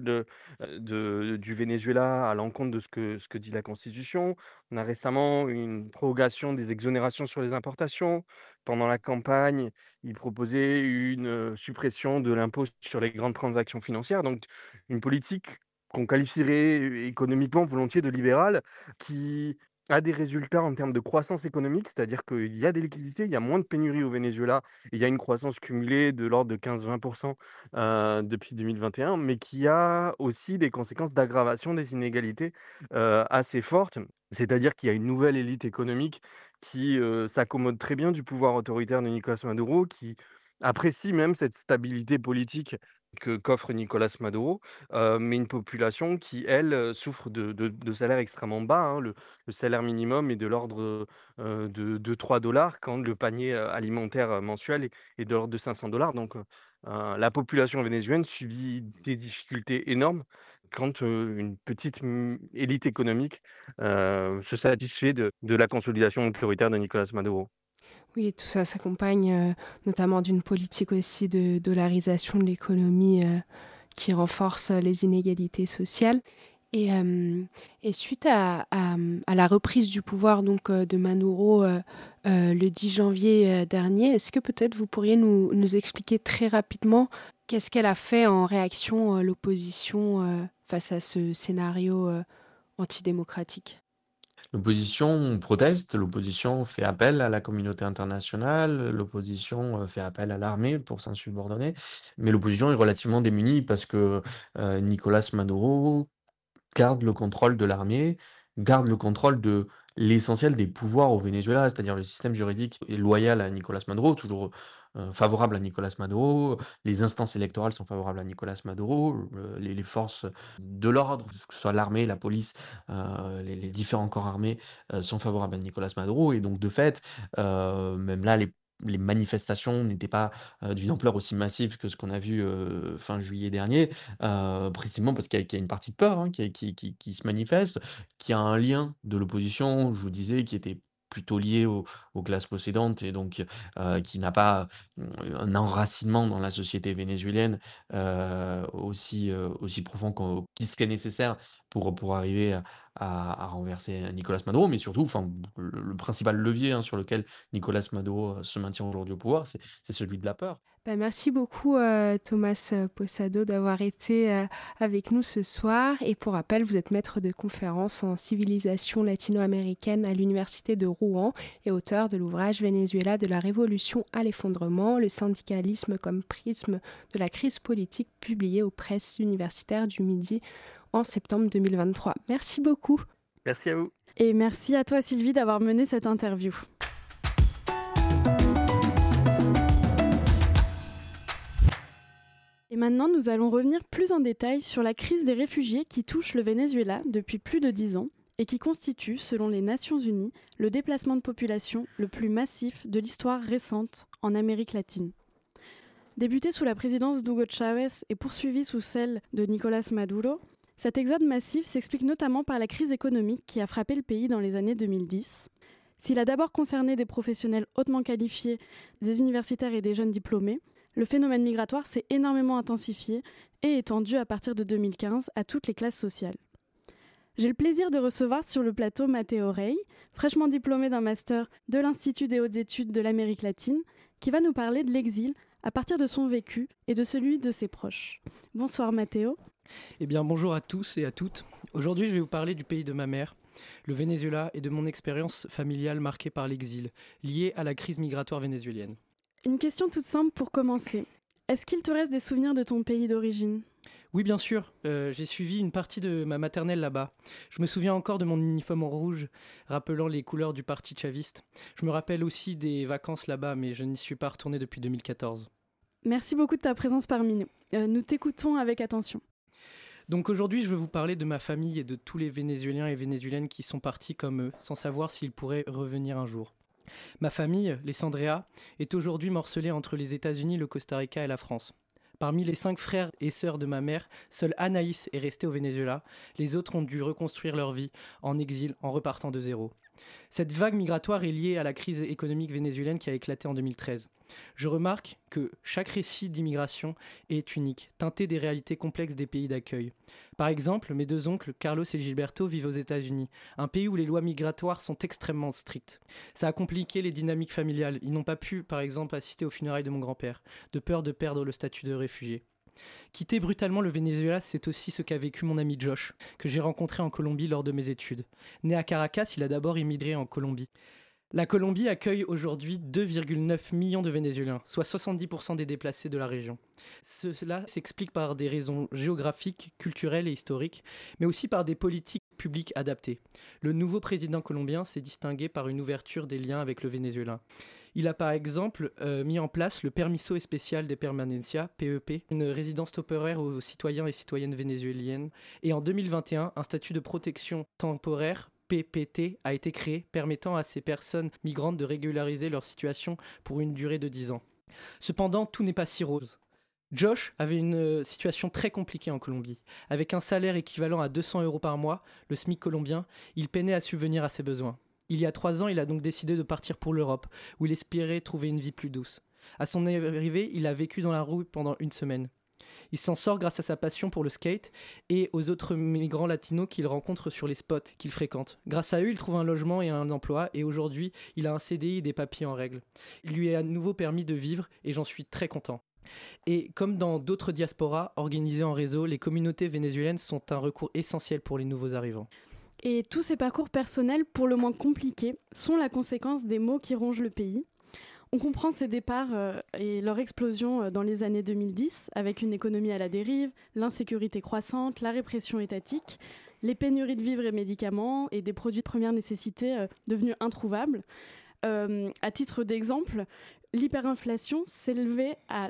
du Venezuela à l'encontre de ce que dit la Constitution. On a récemment une prorogation des exonérations sur les importations. Pendant la campagne, il proposait une suppression de l'impôt sur les grandes transactions financières. Donc, une politique qu'on qualifierait économiquement volontiers de libérale, qui a des résultats en termes de croissance économique, c'est-à-dire qu'il y a des liquidités, il y a moins de pénurie au Venezuela, et il y a une croissance cumulée de l'ordre de 15-20% depuis 2021, mais qui a aussi des conséquences d'aggravation des inégalités assez fortes. C'est-à-dire qu'il y a une nouvelle élite économique qui s'accommode très bien du pouvoir autoritaire de Nicolás Maduro, qui apprécie même cette stabilité politique qu'offre Nicolás Maduro, mais une population qui, elle, souffre de salaires extrêmement bas, hein. Le salaire minimum est de l'ordre de 3 dollars, quand le panier alimentaire mensuel est de l'ordre de 500 dollars. Donc, la population vénézuélienne subit des difficultés énormes quand une petite élite économique se satisfait de la consolidation autoritaire de Nicolás Maduro. Oui, et tout ça s'accompagne notamment d'une politique aussi de dollarisation de l'économie qui renforce les inégalités sociales. Et suite à la reprise du pouvoir donc, de Maduro le 10 janvier dernier, est-ce que peut-être vous pourriez nous expliquer très rapidement qu'est-ce qu'elle a fait en réaction l'opposition face à ce scénario antidémocratique? L'opposition proteste, l'opposition fait appel à la communauté internationale, l'opposition fait appel à l'armée pour s'insubordonner, mais l'opposition est relativement démunie parce que Nicolás Maduro garde le contrôle de l'armée, garde le contrôle de l'essentiel des pouvoirs au Venezuela, c'est-à-dire le système juridique est loyal à Nicolás Maduro, toujours favorable à Nicolás Maduro, les instances électorales sont favorables à Nicolás Maduro, les forces de l'ordre, que ce soit l'armée, la police, les différents corps armés sont favorables à Nicolás Maduro, et donc de fait, même là, les manifestations n'étaient pas d'une ampleur aussi massive que ce qu'on a vu fin juillet dernier, précisément parce qu'il y a une partie de peur, hein, qui se manifeste, qui a un lien de l'opposition, je vous disais, qui était plutôt lié aux classes possédantes et donc qui n'a pas un enracinement dans la société vénézuélienne aussi profond qui serait nécessaire pour arriver à renverser Nicolás Maduro, mais surtout, le principal levier sur lequel Nicolás Maduro se maintient aujourd'hui au pouvoir, c'est celui de la peur. Merci beaucoup Thomas Posado d'avoir été avec nous ce soir. Et pour rappel, vous êtes maître de conférence en civilisation latino-américaine à l'université de Rouen et auteur de l'ouvrage Venezuela de la révolution à l'effondrement, le syndicalisme comme prisme de la crise politique, publié aux presses universitaires du Midi en septembre 2023. Merci beaucoup. Merci à vous. Et merci à toi Sylvie d'avoir mené cette interview. Et maintenant, nous allons revenir plus en détail sur la crise des réfugiés qui touche le Venezuela depuis plus de 10 ans et qui constitue, selon les Nations Unies, le déplacement de population le plus massif de l'histoire récente en Amérique latine. Débuté sous la présidence d'Hugo Chávez et poursuivi sous celle de Nicolás Maduro, cet exode massif s'explique notamment par la crise économique qui a frappé le pays dans les années 2010. S'il a d'abord concerné des professionnels hautement qualifiés, des universitaires et des jeunes diplômés, le phénomène migratoire s'est énormément intensifié et étendu à partir de 2015 à toutes les classes sociales. J'ai le plaisir de recevoir sur le plateau Mateo Rey, fraîchement diplômé d'un master de l'Institut des hautes études de l'Amérique latine, qui va nous parler de l'exil à partir de son vécu et de celui de ses proches. Bonsoir Mateo. Eh bien bonjour à tous et à toutes. Aujourd'hui je vais vous parler du pays de ma mère, le Venezuela, et de mon expérience familiale marquée par l'exil, liée à la crise migratoire vénézuélienne. Une question toute simple pour commencer. Est-ce qu'il te reste des souvenirs de ton pays d'origine ? Oui, bien sûr. J'ai suivi une partie de ma maternelle là-bas. Je me souviens encore de mon uniforme en rouge, rappelant les couleurs du parti chaviste. Je me rappelle aussi des vacances là-bas, mais je n'y suis pas retourné depuis 2014. Merci beaucoup de ta présence parmi nous. Nous t'écoutons avec attention. Donc aujourd'hui, je veux vous parler de ma famille et de tous les Vénézuéliens et Vénézuéliennes qui sont partis comme eux, sans savoir s'ils pourraient revenir un jour. Ma famille, les Sandrea, est aujourd'hui morcelée entre les États-Unis, le Costa Rica et la France. Parmi les 5 frères et sœurs de ma mère, seule Anaïs est restée au Venezuela. Les autres ont dû reconstruire leur vie en exil en repartant de zéro. Cette vague migratoire est liée à la crise économique vénézuélienne qui a éclaté en 2013. Je remarque que chaque récit d'immigration est unique, teinté des réalités complexes des pays d'accueil. Par exemple, mes 2 oncles, Carlos et Gilberto, vivent aux États-Unis, un pays où les lois migratoires sont extrêmement strictes. Ça a compliqué les dynamiques familiales. Ils n'ont pas pu, par exemple, assister aux funérailles de mon grand-père, de peur de perdre le statut de réfugié. Quitter brutalement le Venezuela, c'est aussi ce qu'a vécu mon ami Josh, que j'ai rencontré en Colombie lors de mes études. Né à Caracas, il a d'abord immigré en Colombie. La Colombie accueille aujourd'hui 2,9 millions de Vénézuéliens, soit 70% des déplacés de la région. Cela s'explique par des raisons géographiques, culturelles et historiques, mais aussi par des politiques publiques adaptées. Le nouveau président colombien s'est distingué par une ouverture des liens avec le Venezuela. Il a par exemple mis en place le Permiso Especial de Permanencia, PEP, une résidence temporaire aux citoyens et citoyennes vénézuéliennes, et en 2021, un statut de protection temporaire, PPT, a été créé, permettant à ces personnes migrantes de régulariser leur situation pour une durée de 10 ans. Cependant, tout n'est pas si rose. Josh avait une situation très compliquée en Colombie. Avec un salaire équivalent à 200 € par mois, le SMIC colombien, il peinait à subvenir à ses besoins. Il y a 3 ans, il a donc décidé de partir pour l'Europe, où il espérait trouver une vie plus douce. À son arrivée, il a vécu dans la rue pendant 1 semaine. Il s'en sort grâce à sa passion pour le skate et aux autres migrants latinos qu'il rencontre sur les spots qu'il fréquente. Grâce à eux, il trouve un logement et un emploi, et aujourd'hui, il a un CDI et des papiers en règle. Il lui est à nouveau permis de vivre et j'en suis très content. Et comme dans d'autres diasporas organisées en réseau, les communautés vénézuéliennes sont un recours essentiel pour les nouveaux arrivants. Et tous ces parcours personnels, pour le moins compliqués, sont la conséquence des maux qui rongent le pays. On comprend ces départs et leur explosion dans les années 2010, avec une économie à la dérive, l'insécurité croissante, la répression étatique, les pénuries de vivres et médicaments et des produits de première nécessité devenus introuvables. À titre d'exemple, l'hyperinflation s'élevait à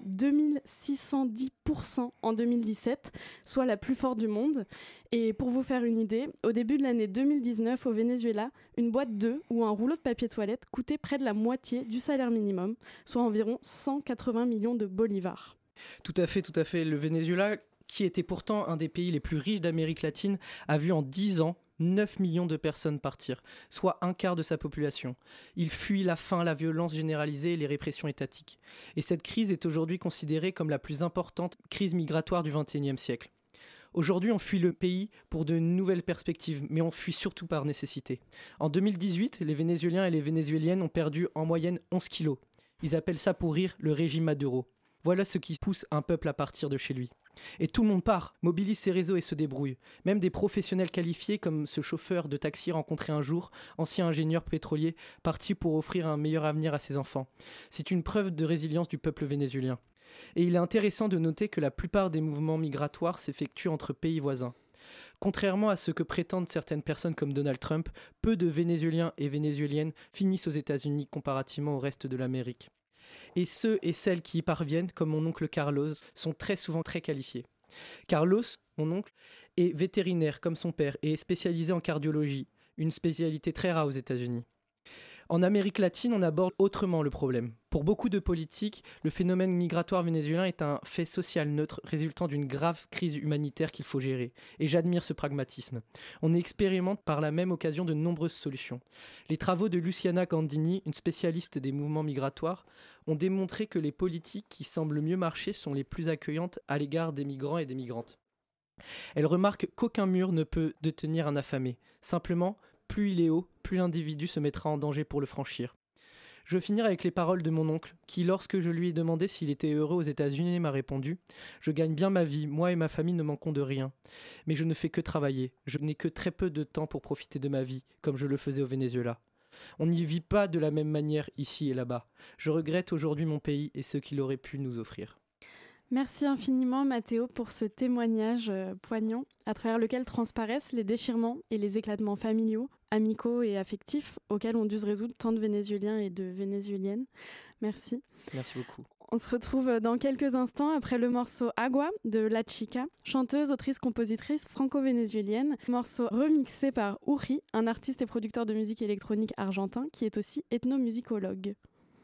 2610% en 2017, soit la plus forte du monde. Et pour vous faire une idée, au début de l'année 2019, au Venezuela, une boîte d'œufs ou un rouleau de papier toilette coûtait près de la moitié du salaire minimum, soit environ 180 millions de bolivars. Tout à fait. Le Venezuela, qui était pourtant un des pays les plus riches d'Amérique latine, a vu en 10 ans 9 millions de personnes partir, soit 1/4 de sa population. Il fuit la faim, la violence généralisée et les répressions étatiques. Et cette crise est aujourd'hui considérée comme la plus importante crise migratoire du XXIe siècle. Aujourd'hui, on fuit le pays pour de nouvelles perspectives, mais on fuit surtout par nécessité. En 2018, les Vénézuéliens et les Vénézuéliennes ont perdu en moyenne 11 kilos. Ils appellent ça pour rire le régime Maduro. Voilà ce qui pousse un peuple à partir de chez lui. Et tout le monde part, mobilise ses réseaux et se débrouille. Même des professionnels qualifiés comme ce chauffeur de taxi rencontré un jour, ancien ingénieur pétrolier, parti pour offrir un meilleur avenir à ses enfants. C'est une preuve de résilience du peuple vénézuélien. Et il est intéressant de noter que la plupart des mouvements migratoires s'effectuent entre pays voisins. Contrairement à ce que prétendent certaines personnes comme Donald Trump, peu de Vénézuéliens et Vénézuéliennes finissent aux États-Unis comparativement au reste de l'Amérique. Et ceux et celles qui y parviennent, comme mon oncle Carlos, sont très souvent très qualifiés. Carlos, mon oncle, est vétérinaire comme son père et est spécialisé en cardiologie. une spécialité très rare aux États-Unis. En Amérique latine, on aborde autrement le problème. Pour beaucoup de politiques, le phénomène migratoire vénézuélien est un fait social neutre résultant d'une grave crise humanitaire qu'il faut gérer. Et j'admire ce pragmatisme. On expérimente par la même occasion de nombreuses solutions. Les travaux de Luciana Gandini, une spécialiste des mouvements migratoires, ont démontré que les politiques qui semblent mieux marcher sont les plus accueillantes à l'égard des migrants et des migrantes. Elle remarque qu'aucun mur ne peut detenir un affamé. Simplement, plus il est haut, plus l'individu se mettra en danger pour le franchir. Je veux finir avec les paroles de mon oncle, qui, lorsque je lui ai demandé s'il était heureux aux États-Unis, m'a répondu « Je gagne bien ma vie, moi et ma famille ne manquons de rien. Mais je ne fais que travailler, je n'ai que très peu de temps pour profiter de ma vie, comme je le faisais au Venezuela. On n'y vit pas de la même manière ici et là-bas. Je regrette aujourd'hui mon pays et ce qu'il aurait pu nous offrir. » Merci infiniment Mathéo pour ce témoignage poignant à travers lequel transparaissent les déchirements et les éclatements familiaux, amicaux et affectifs auxquels ont dû se résoudre tant de Vénézuéliens et de Vénézuéliennes. Merci. Merci beaucoup. On se retrouve dans quelques instants après le morceau Agua de La Chica, chanteuse, autrice, compositrice franco-vénézuélienne, morceau remixé par Uri, un artiste et producteur de musique électronique argentin qui est aussi ethnomusicologue.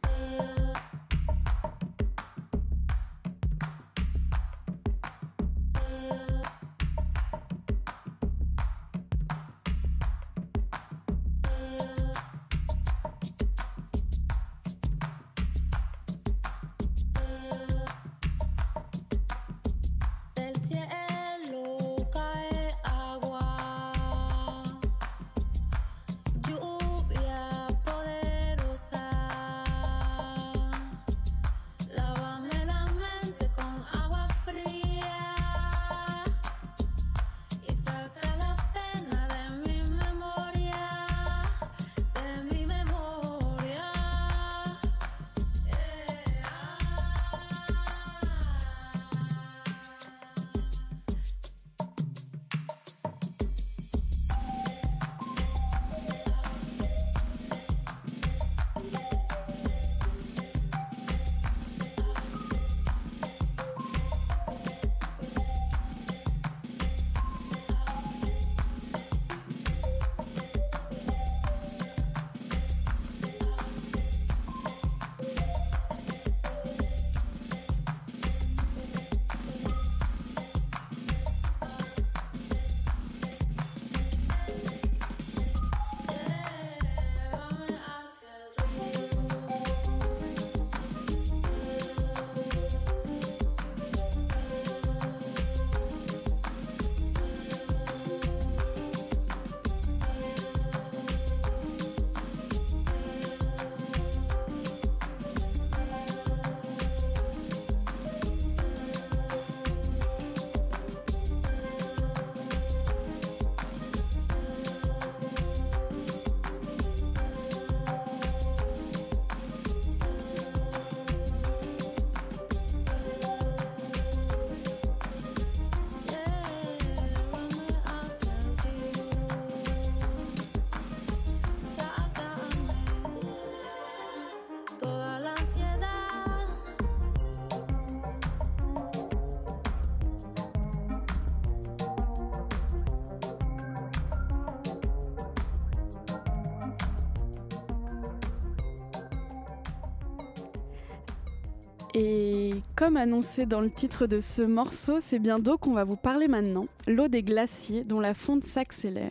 Et comme annoncé dans le titre de ce morceau, c'est bien d'eau qu'on va vous parler maintenant, l'eau des glaciers dont la fonte s'accélère.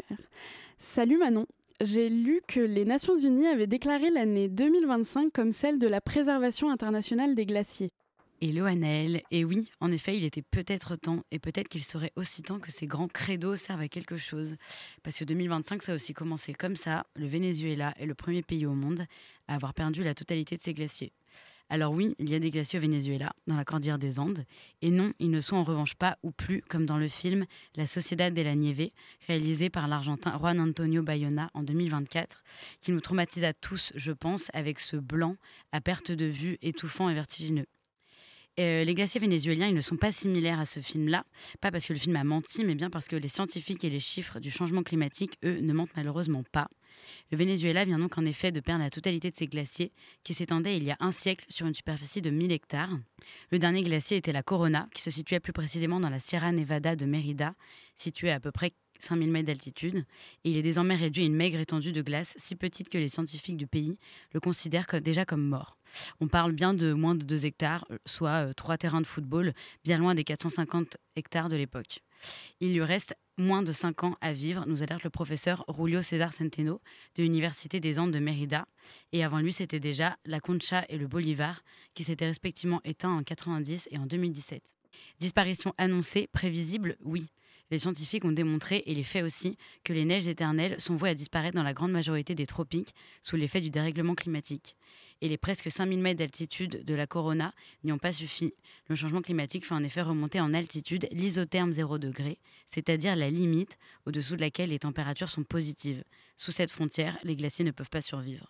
Salut Manon, j'ai lu que les Nations Unies avaient déclaré l'année 2025 comme celle de la préservation internationale des glaciers. Hello Anaëlle, et oui, en effet, il était peut-être temps, et peut-être qu'il serait aussi temps que ces grands credos servent à quelque chose. Parce que 2025, ça a aussi commencé comme ça, le Venezuela est le premier pays au monde à avoir perdu la totalité de ses glaciers. Alors oui, il y a des glaciers au Venezuela, dans la cordillère des Andes, et non, ils ne sont en revanche pas ou plus comme dans le film La Sociedad de la Nieve, réalisé par l'Argentin Juan Antonio Bayona en 2024, qui nous traumatisa tous, je pense, avec ce blanc à perte de vue, étouffant et vertigineux. Les glaciers vénézuéliens, ils ne sont pas similaires à ce film-là, pas parce que le film a menti, mais bien parce que les scientifiques et les chiffres du changement climatique, eux, ne mentent malheureusement pas. Le Venezuela vient donc en effet de perdre la totalité de ses glaciers, qui s'étendaient il y a un siècle sur une superficie de 1000 hectares. Le dernier glacier était la Corona, qui se situait plus précisément dans la Sierra Nevada de Mérida, située à peu près 5000 mètres d'altitude, et il est désormais réduit à une maigre étendue de glace si petite que les scientifiques du pays le considèrent déjà comme mort. On parle bien de moins de 2 hectares, soit 3 terrains de football, bien loin des 450 hectares de l'époque. Il lui reste moins de 5 ans à vivre, nous alerte le professeur Julio César Centeno de l'Université des Andes de Mérida. Et avant lui, c'était déjà la Concha et le Bolivar, qui s'étaient respectivement éteints en 1990 et en 2017. Disparition annoncée, prévisible, oui. Les scientifiques ont démontré, et les faits aussi, que les neiges éternelles sont vouées à disparaître dans la grande majorité des tropiques sous l'effet du dérèglement climatique. Et les presque 5000 mètres d'altitude de la Corona n'y ont pas suffi. Le changement climatique fait en effet remonter en altitude l'isotherme 0 degré, c'est-à-dire la limite au-dessous de laquelle les températures sont positives. Sous cette frontière, les glaciers ne peuvent pas survivre.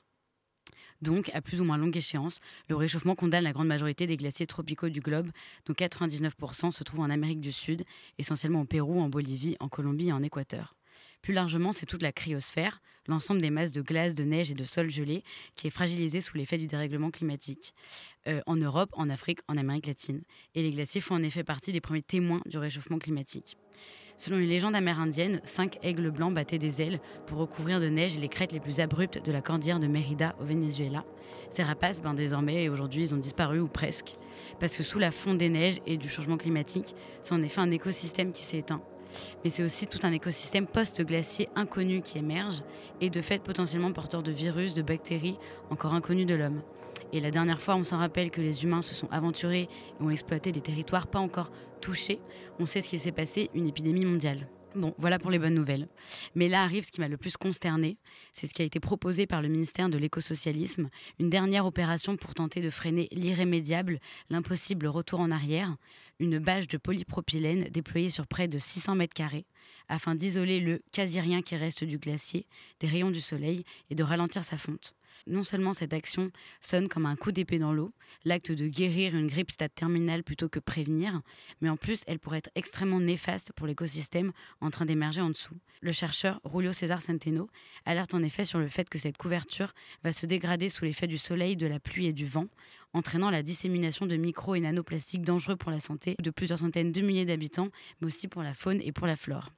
Donc, à plus ou moins longue échéance, le réchauffement condamne la grande majorité des glaciers tropicaux du globe, dont 99% se trouvent en Amérique du Sud, essentiellement au Pérou, en Bolivie, en Colombie et en Équateur. Plus largement, c'est toute la cryosphère, l'ensemble des masses de glace, de neige et de sol gelé, qui est fragilisée sous l'effet du dérèglement climatique, en Europe, en Afrique, en Amérique latine. Et les glaciers font en effet partie des premiers témoins du réchauffement climatique. Selon une légende amérindienne, 5 aigles blancs battaient des ailes pour recouvrir de neige les crêtes les plus abruptes de la cordillère de Mérida au Venezuela. Ces rapaces, désormais et aujourd'hui, ils ont disparu ou presque. Parce que sous la fonte des neiges et du changement climatique, c'est en effet un écosystème qui s'est éteint. Mais c'est aussi tout un écosystème post-glacier inconnu qui émerge et de fait potentiellement porteur de virus, de bactéries encore inconnus de l'homme. Et la dernière fois, on s'en rappelle que les humains se sont aventurés et ont exploité des territoires pas encore touchés. On sait ce qu'il s'est passé, une épidémie mondiale. Bon, voilà pour les bonnes nouvelles. Mais là arrive ce qui m'a le plus consterné. C'est ce qui a été proposé par le ministère de l'écosocialisme, une dernière opération pour tenter de freiner l'irrémédiable, l'impossible retour en arrière, une bâche de polypropylène déployée sur près de 600 mètres carrés, afin d'isoler le quasi-rien qui reste du glacier, des rayons du soleil et de ralentir sa fonte. Non seulement cette action sonne comme un coup d'épée dans l'eau, l'acte de guérir une grippe stade terminale plutôt que prévenir, mais en plus elle pourrait être extrêmement néfaste pour l'écosystème en train d'émerger en dessous. Le chercheur Julio César Centeno alerte en effet sur le fait que cette couverture va se dégrader sous l'effet du soleil, de la pluie et du vent, entraînant la dissémination de micro- et nanoplastiques dangereux pour la santé de plusieurs centaines de milliers d'habitants, mais aussi pour la faune et pour la flore.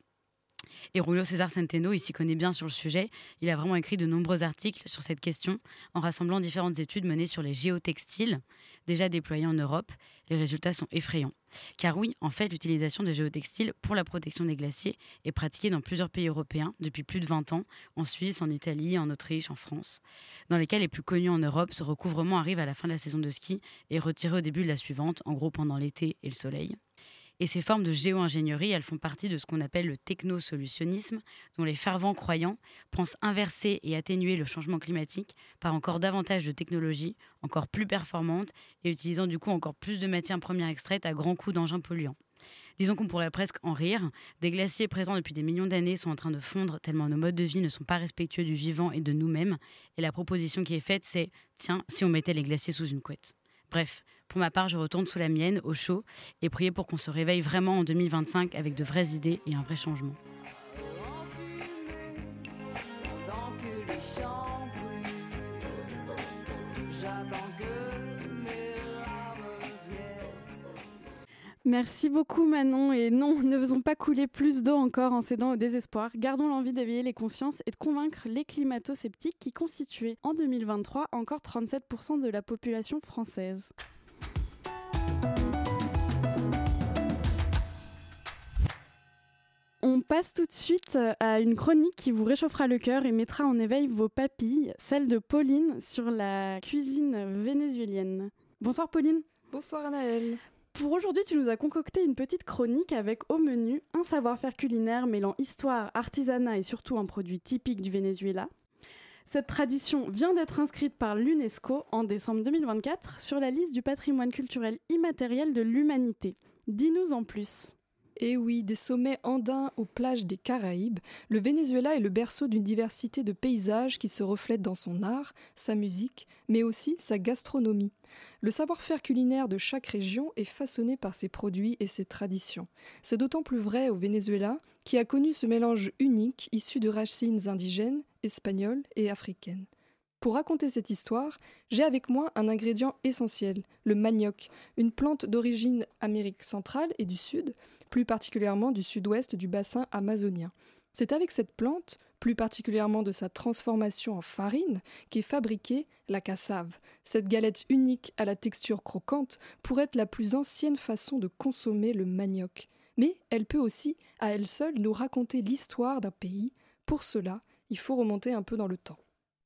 Et Julio César Centeno, il s'y connaît bien sur le sujet. Il a vraiment écrit de nombreux articles sur cette question en rassemblant différentes études menées sur les géotextiles déjà déployés en Europe. Les résultats sont effrayants. Car oui, en fait, l'utilisation des géotextiles pour la protection des glaciers est pratiquée dans plusieurs pays européens depuis plus de 20 ans, en Suisse, en Italie, en Autriche, en France. Dans les cas les plus connus en Europe, ce recouvrement arrive à la fin de la saison de ski et est retiré au début de la suivante, en gros pendant l'été et le soleil. Et ces formes de géo-ingénierie, elles font partie de ce qu'on appelle le technosolutionnisme, dont les fervents croyants pensent inverser et atténuer le changement climatique par encore davantage de technologies, encore plus performantes, et utilisant du coup encore plus de matières premières extraites à grands coups d'engins polluants. Disons qu'on pourrait presque en rire. Des glaciers présents depuis des millions d'années sont en train de fondre tellement nos modes de vie ne sont pas respectueux du vivant et de nous-mêmes. Et la proposition qui est faite, c'est « tiens, si on mettait les glaciers sous une couette ». Bref, pour ma part, je retourne sous la mienne, au chaud, et prier pour qu'on se réveille vraiment en 2025 avec de vraies idées et un vrai changement. Merci beaucoup Manon, et non, ne faisons pas couler plus d'eau encore en cédant au désespoir. Gardons l'envie d'éveiller les consciences et de convaincre les climato-sceptiques qui constituaient en 2023 encore 37% de la population française. On passe tout de suite à une chronique qui vous réchauffera le cœur et mettra en éveil vos papilles, celle de Pauline sur la cuisine vénézuélienne. Bonsoir Pauline. Bonsoir Anaëlle. Pour aujourd'hui, tu nous as concocté une petite chronique avec au menu un savoir-faire culinaire mêlant histoire, artisanat et surtout un produit typique du Venezuela. Cette tradition vient d'être inscrite par l'UNESCO en décembre 2024 sur la liste du patrimoine culturel immatériel de l'humanité. Dis-nous en plus. Et oui, des sommets andins aux plages des Caraïbes, le Venezuela est le berceau d'une diversité de paysages qui se reflètent dans son art, sa musique, mais aussi sa gastronomie. Le savoir-faire culinaire de chaque région est façonné par ses produits et ses traditions. C'est d'autant plus vrai au Venezuela, qui a connu ce mélange unique issu de racines indigènes, espagnoles et africaines. Pour raconter cette histoire, j'ai avec moi un ingrédient essentiel, le manioc, une plante d'origine Amérique centrale et du Sud, plus particulièrement du sud-ouest du bassin amazonien. C'est avec cette plante, plus particulièrement de sa transformation en farine, qu'est fabriquée la cassave. Cette galette unique à la texture croquante pourrait être la plus ancienne façon de consommer le manioc. Mais elle peut aussi, à elle seule, nous raconter l'histoire d'un pays. Pour cela, il faut remonter un peu dans le temps.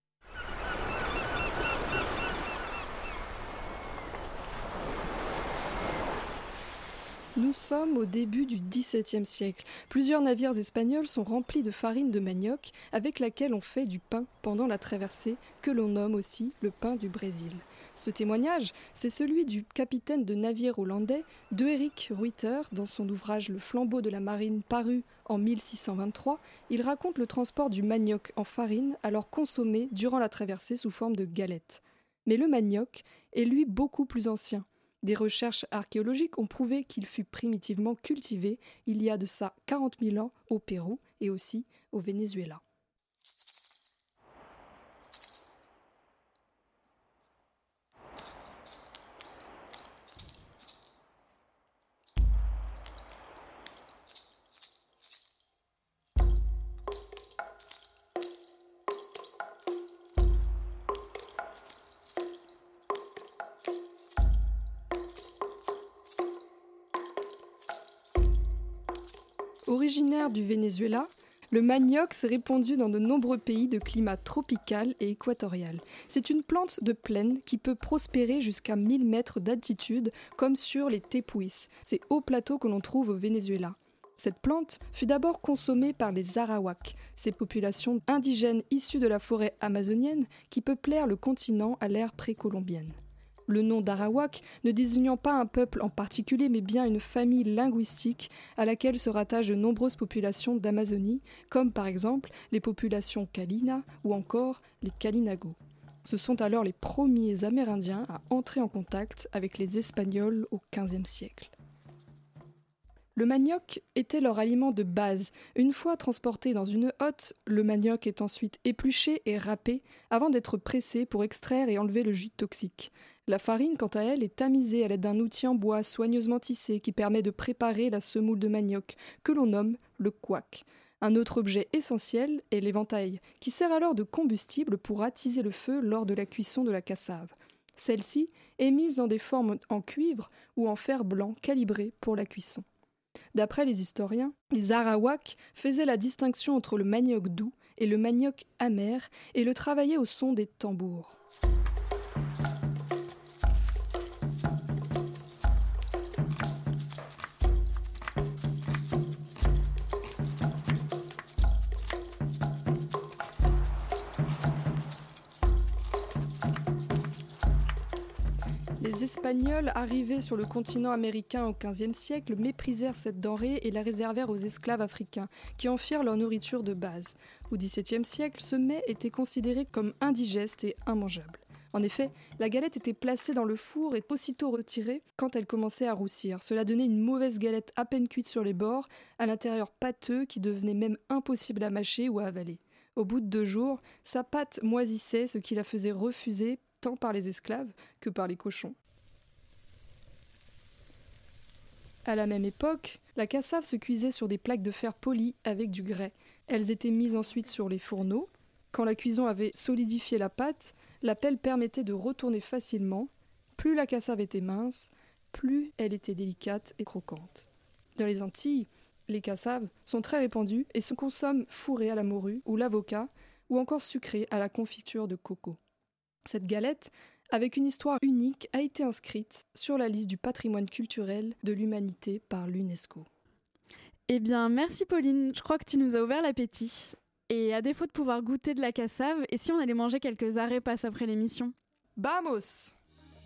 Nous sommes au début du XVIIe siècle. Plusieurs navires espagnols sont remplis de farine de manioc avec laquelle on fait du pain pendant la traversée, que l'on nomme aussi le pain du Brésil. Ce témoignage, c'est celui du capitaine de navire hollandais de Erik Ruyter dans son ouvrage Le flambeau de la marine paru en 1623. Il raconte le transport du manioc en farine alors consommé durant la traversée sous forme de galettes. Mais le manioc est lui beaucoup plus ancien. Des recherches archéologiques ont prouvé qu'il fut primitivement cultivé il y a de ça 40 000 ans au Pérou et aussi au Venezuela. Originaire du Venezuela, le manioc s'est répandu dans de nombreux pays de climat tropical et équatorial. C'est une plante de plaine qui peut prospérer jusqu'à 1000 mètres d'altitude, comme sur les tepuis, ces hauts plateaux que l'on trouve au Venezuela. Cette plante fut d'abord consommée par les Arawaks, ces populations indigènes issues de la forêt amazonienne qui peuplèrent le continent à l'ère précolombienne. Le nom d'Arawak ne désignant pas un peuple en particulier, mais bien une famille linguistique à laquelle se rattachent de nombreuses populations d'Amazonie, comme par exemple les populations Kalina ou encore les Kalinago. Ce sont alors les premiers Amérindiens à entrer en contact avec les Espagnols au XVe siècle. Le manioc était leur aliment de base. Une fois transporté dans une hotte, le manioc est ensuite épluché et râpé avant d'être pressé pour extraire et enlever le jus toxique. La farine, quant à elle, est tamisée à l'aide d'un outil en bois soigneusement tissé qui permet de préparer la semoule de manioc, que l'on nomme le couac. Un autre objet essentiel est l'éventail, qui sert alors de combustible pour attiser le feu lors de la cuisson de la cassave. Celle-ci est mise dans des formes en cuivre ou en fer blanc calibrées pour la cuisson. D'après les historiens, les Arawaks faisaient la distinction entre le manioc doux et le manioc amer et le travaillaient au son des tambours. Les Espagnols, arrivés sur le continent américain au XVe siècle, méprisèrent cette denrée et la réservèrent aux esclaves africains, qui en firent leur nourriture de base. Au XVIIe siècle, ce mets était considéré comme indigeste et immangeable. En effet, la galette était placée dans le four et aussitôt retirée quand elle commençait à roussir. Cela donnait une mauvaise galette à peine cuite sur les bords, à l'intérieur pâteux qui devenait même impossible à mâcher ou à avaler. Au bout de 2 jours, sa pâte moisissait, ce qui la faisait refuser tant par les esclaves que par les cochons. À la même époque, la cassave se cuisait sur des plaques de fer polies avec du grès. Elles étaient mises ensuite sur les fourneaux. Quand la cuisson avait solidifié la pâte, la pelle permettait de retourner facilement. Plus la cassave était mince, plus elle était délicate et croquante. Dans les Antilles, les cassaves sont très répandues et se consomment fourrées à la morue ou l'avocat, ou encore sucrées à la confiture de coco. Cette galette, avec une histoire unique, a été inscrite sur la liste du patrimoine culturel de l'humanité par l'UNESCO. Eh bien, merci Pauline, je crois que tu nous as ouvert l'appétit. Et à défaut de pouvoir goûter de la cassave, et si on allait manger quelques arepas après l'émission ? Vamos !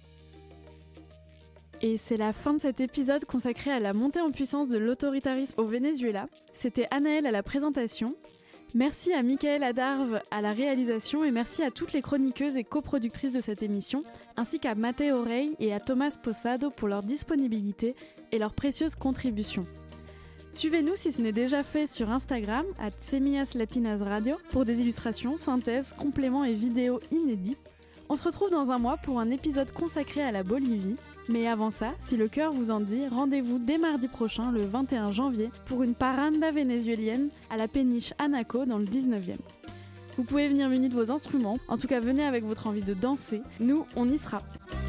Et c'est la fin de cet épisode consacré à la montée en puissance de l'autoritarisme au Venezuela. C'était Anaëlle à la présentation. Merci à Mickaël Adarve à la réalisation et merci à toutes les chroniqueuses et coproductrices de cette émission, ainsi qu'à Matteo Rey et à Thomas Posado pour leur disponibilité et leurs précieuses contributions. Suivez-nous si ce n'est déjà fait sur Instagram @SemillasLatinasRadio pour des illustrations, synthèses, compléments et vidéos inédits. On se retrouve dans un mois pour un épisode consacré à la Bolivie. Mais avant ça, si le cœur vous en dit, rendez-vous dès mardi prochain, le 21 janvier, pour une parranda vénézuélienne à la péniche Anaco dans le 19e. Vous pouvez venir munis de vos instruments, en tout cas venez avec votre envie de danser, nous on y sera.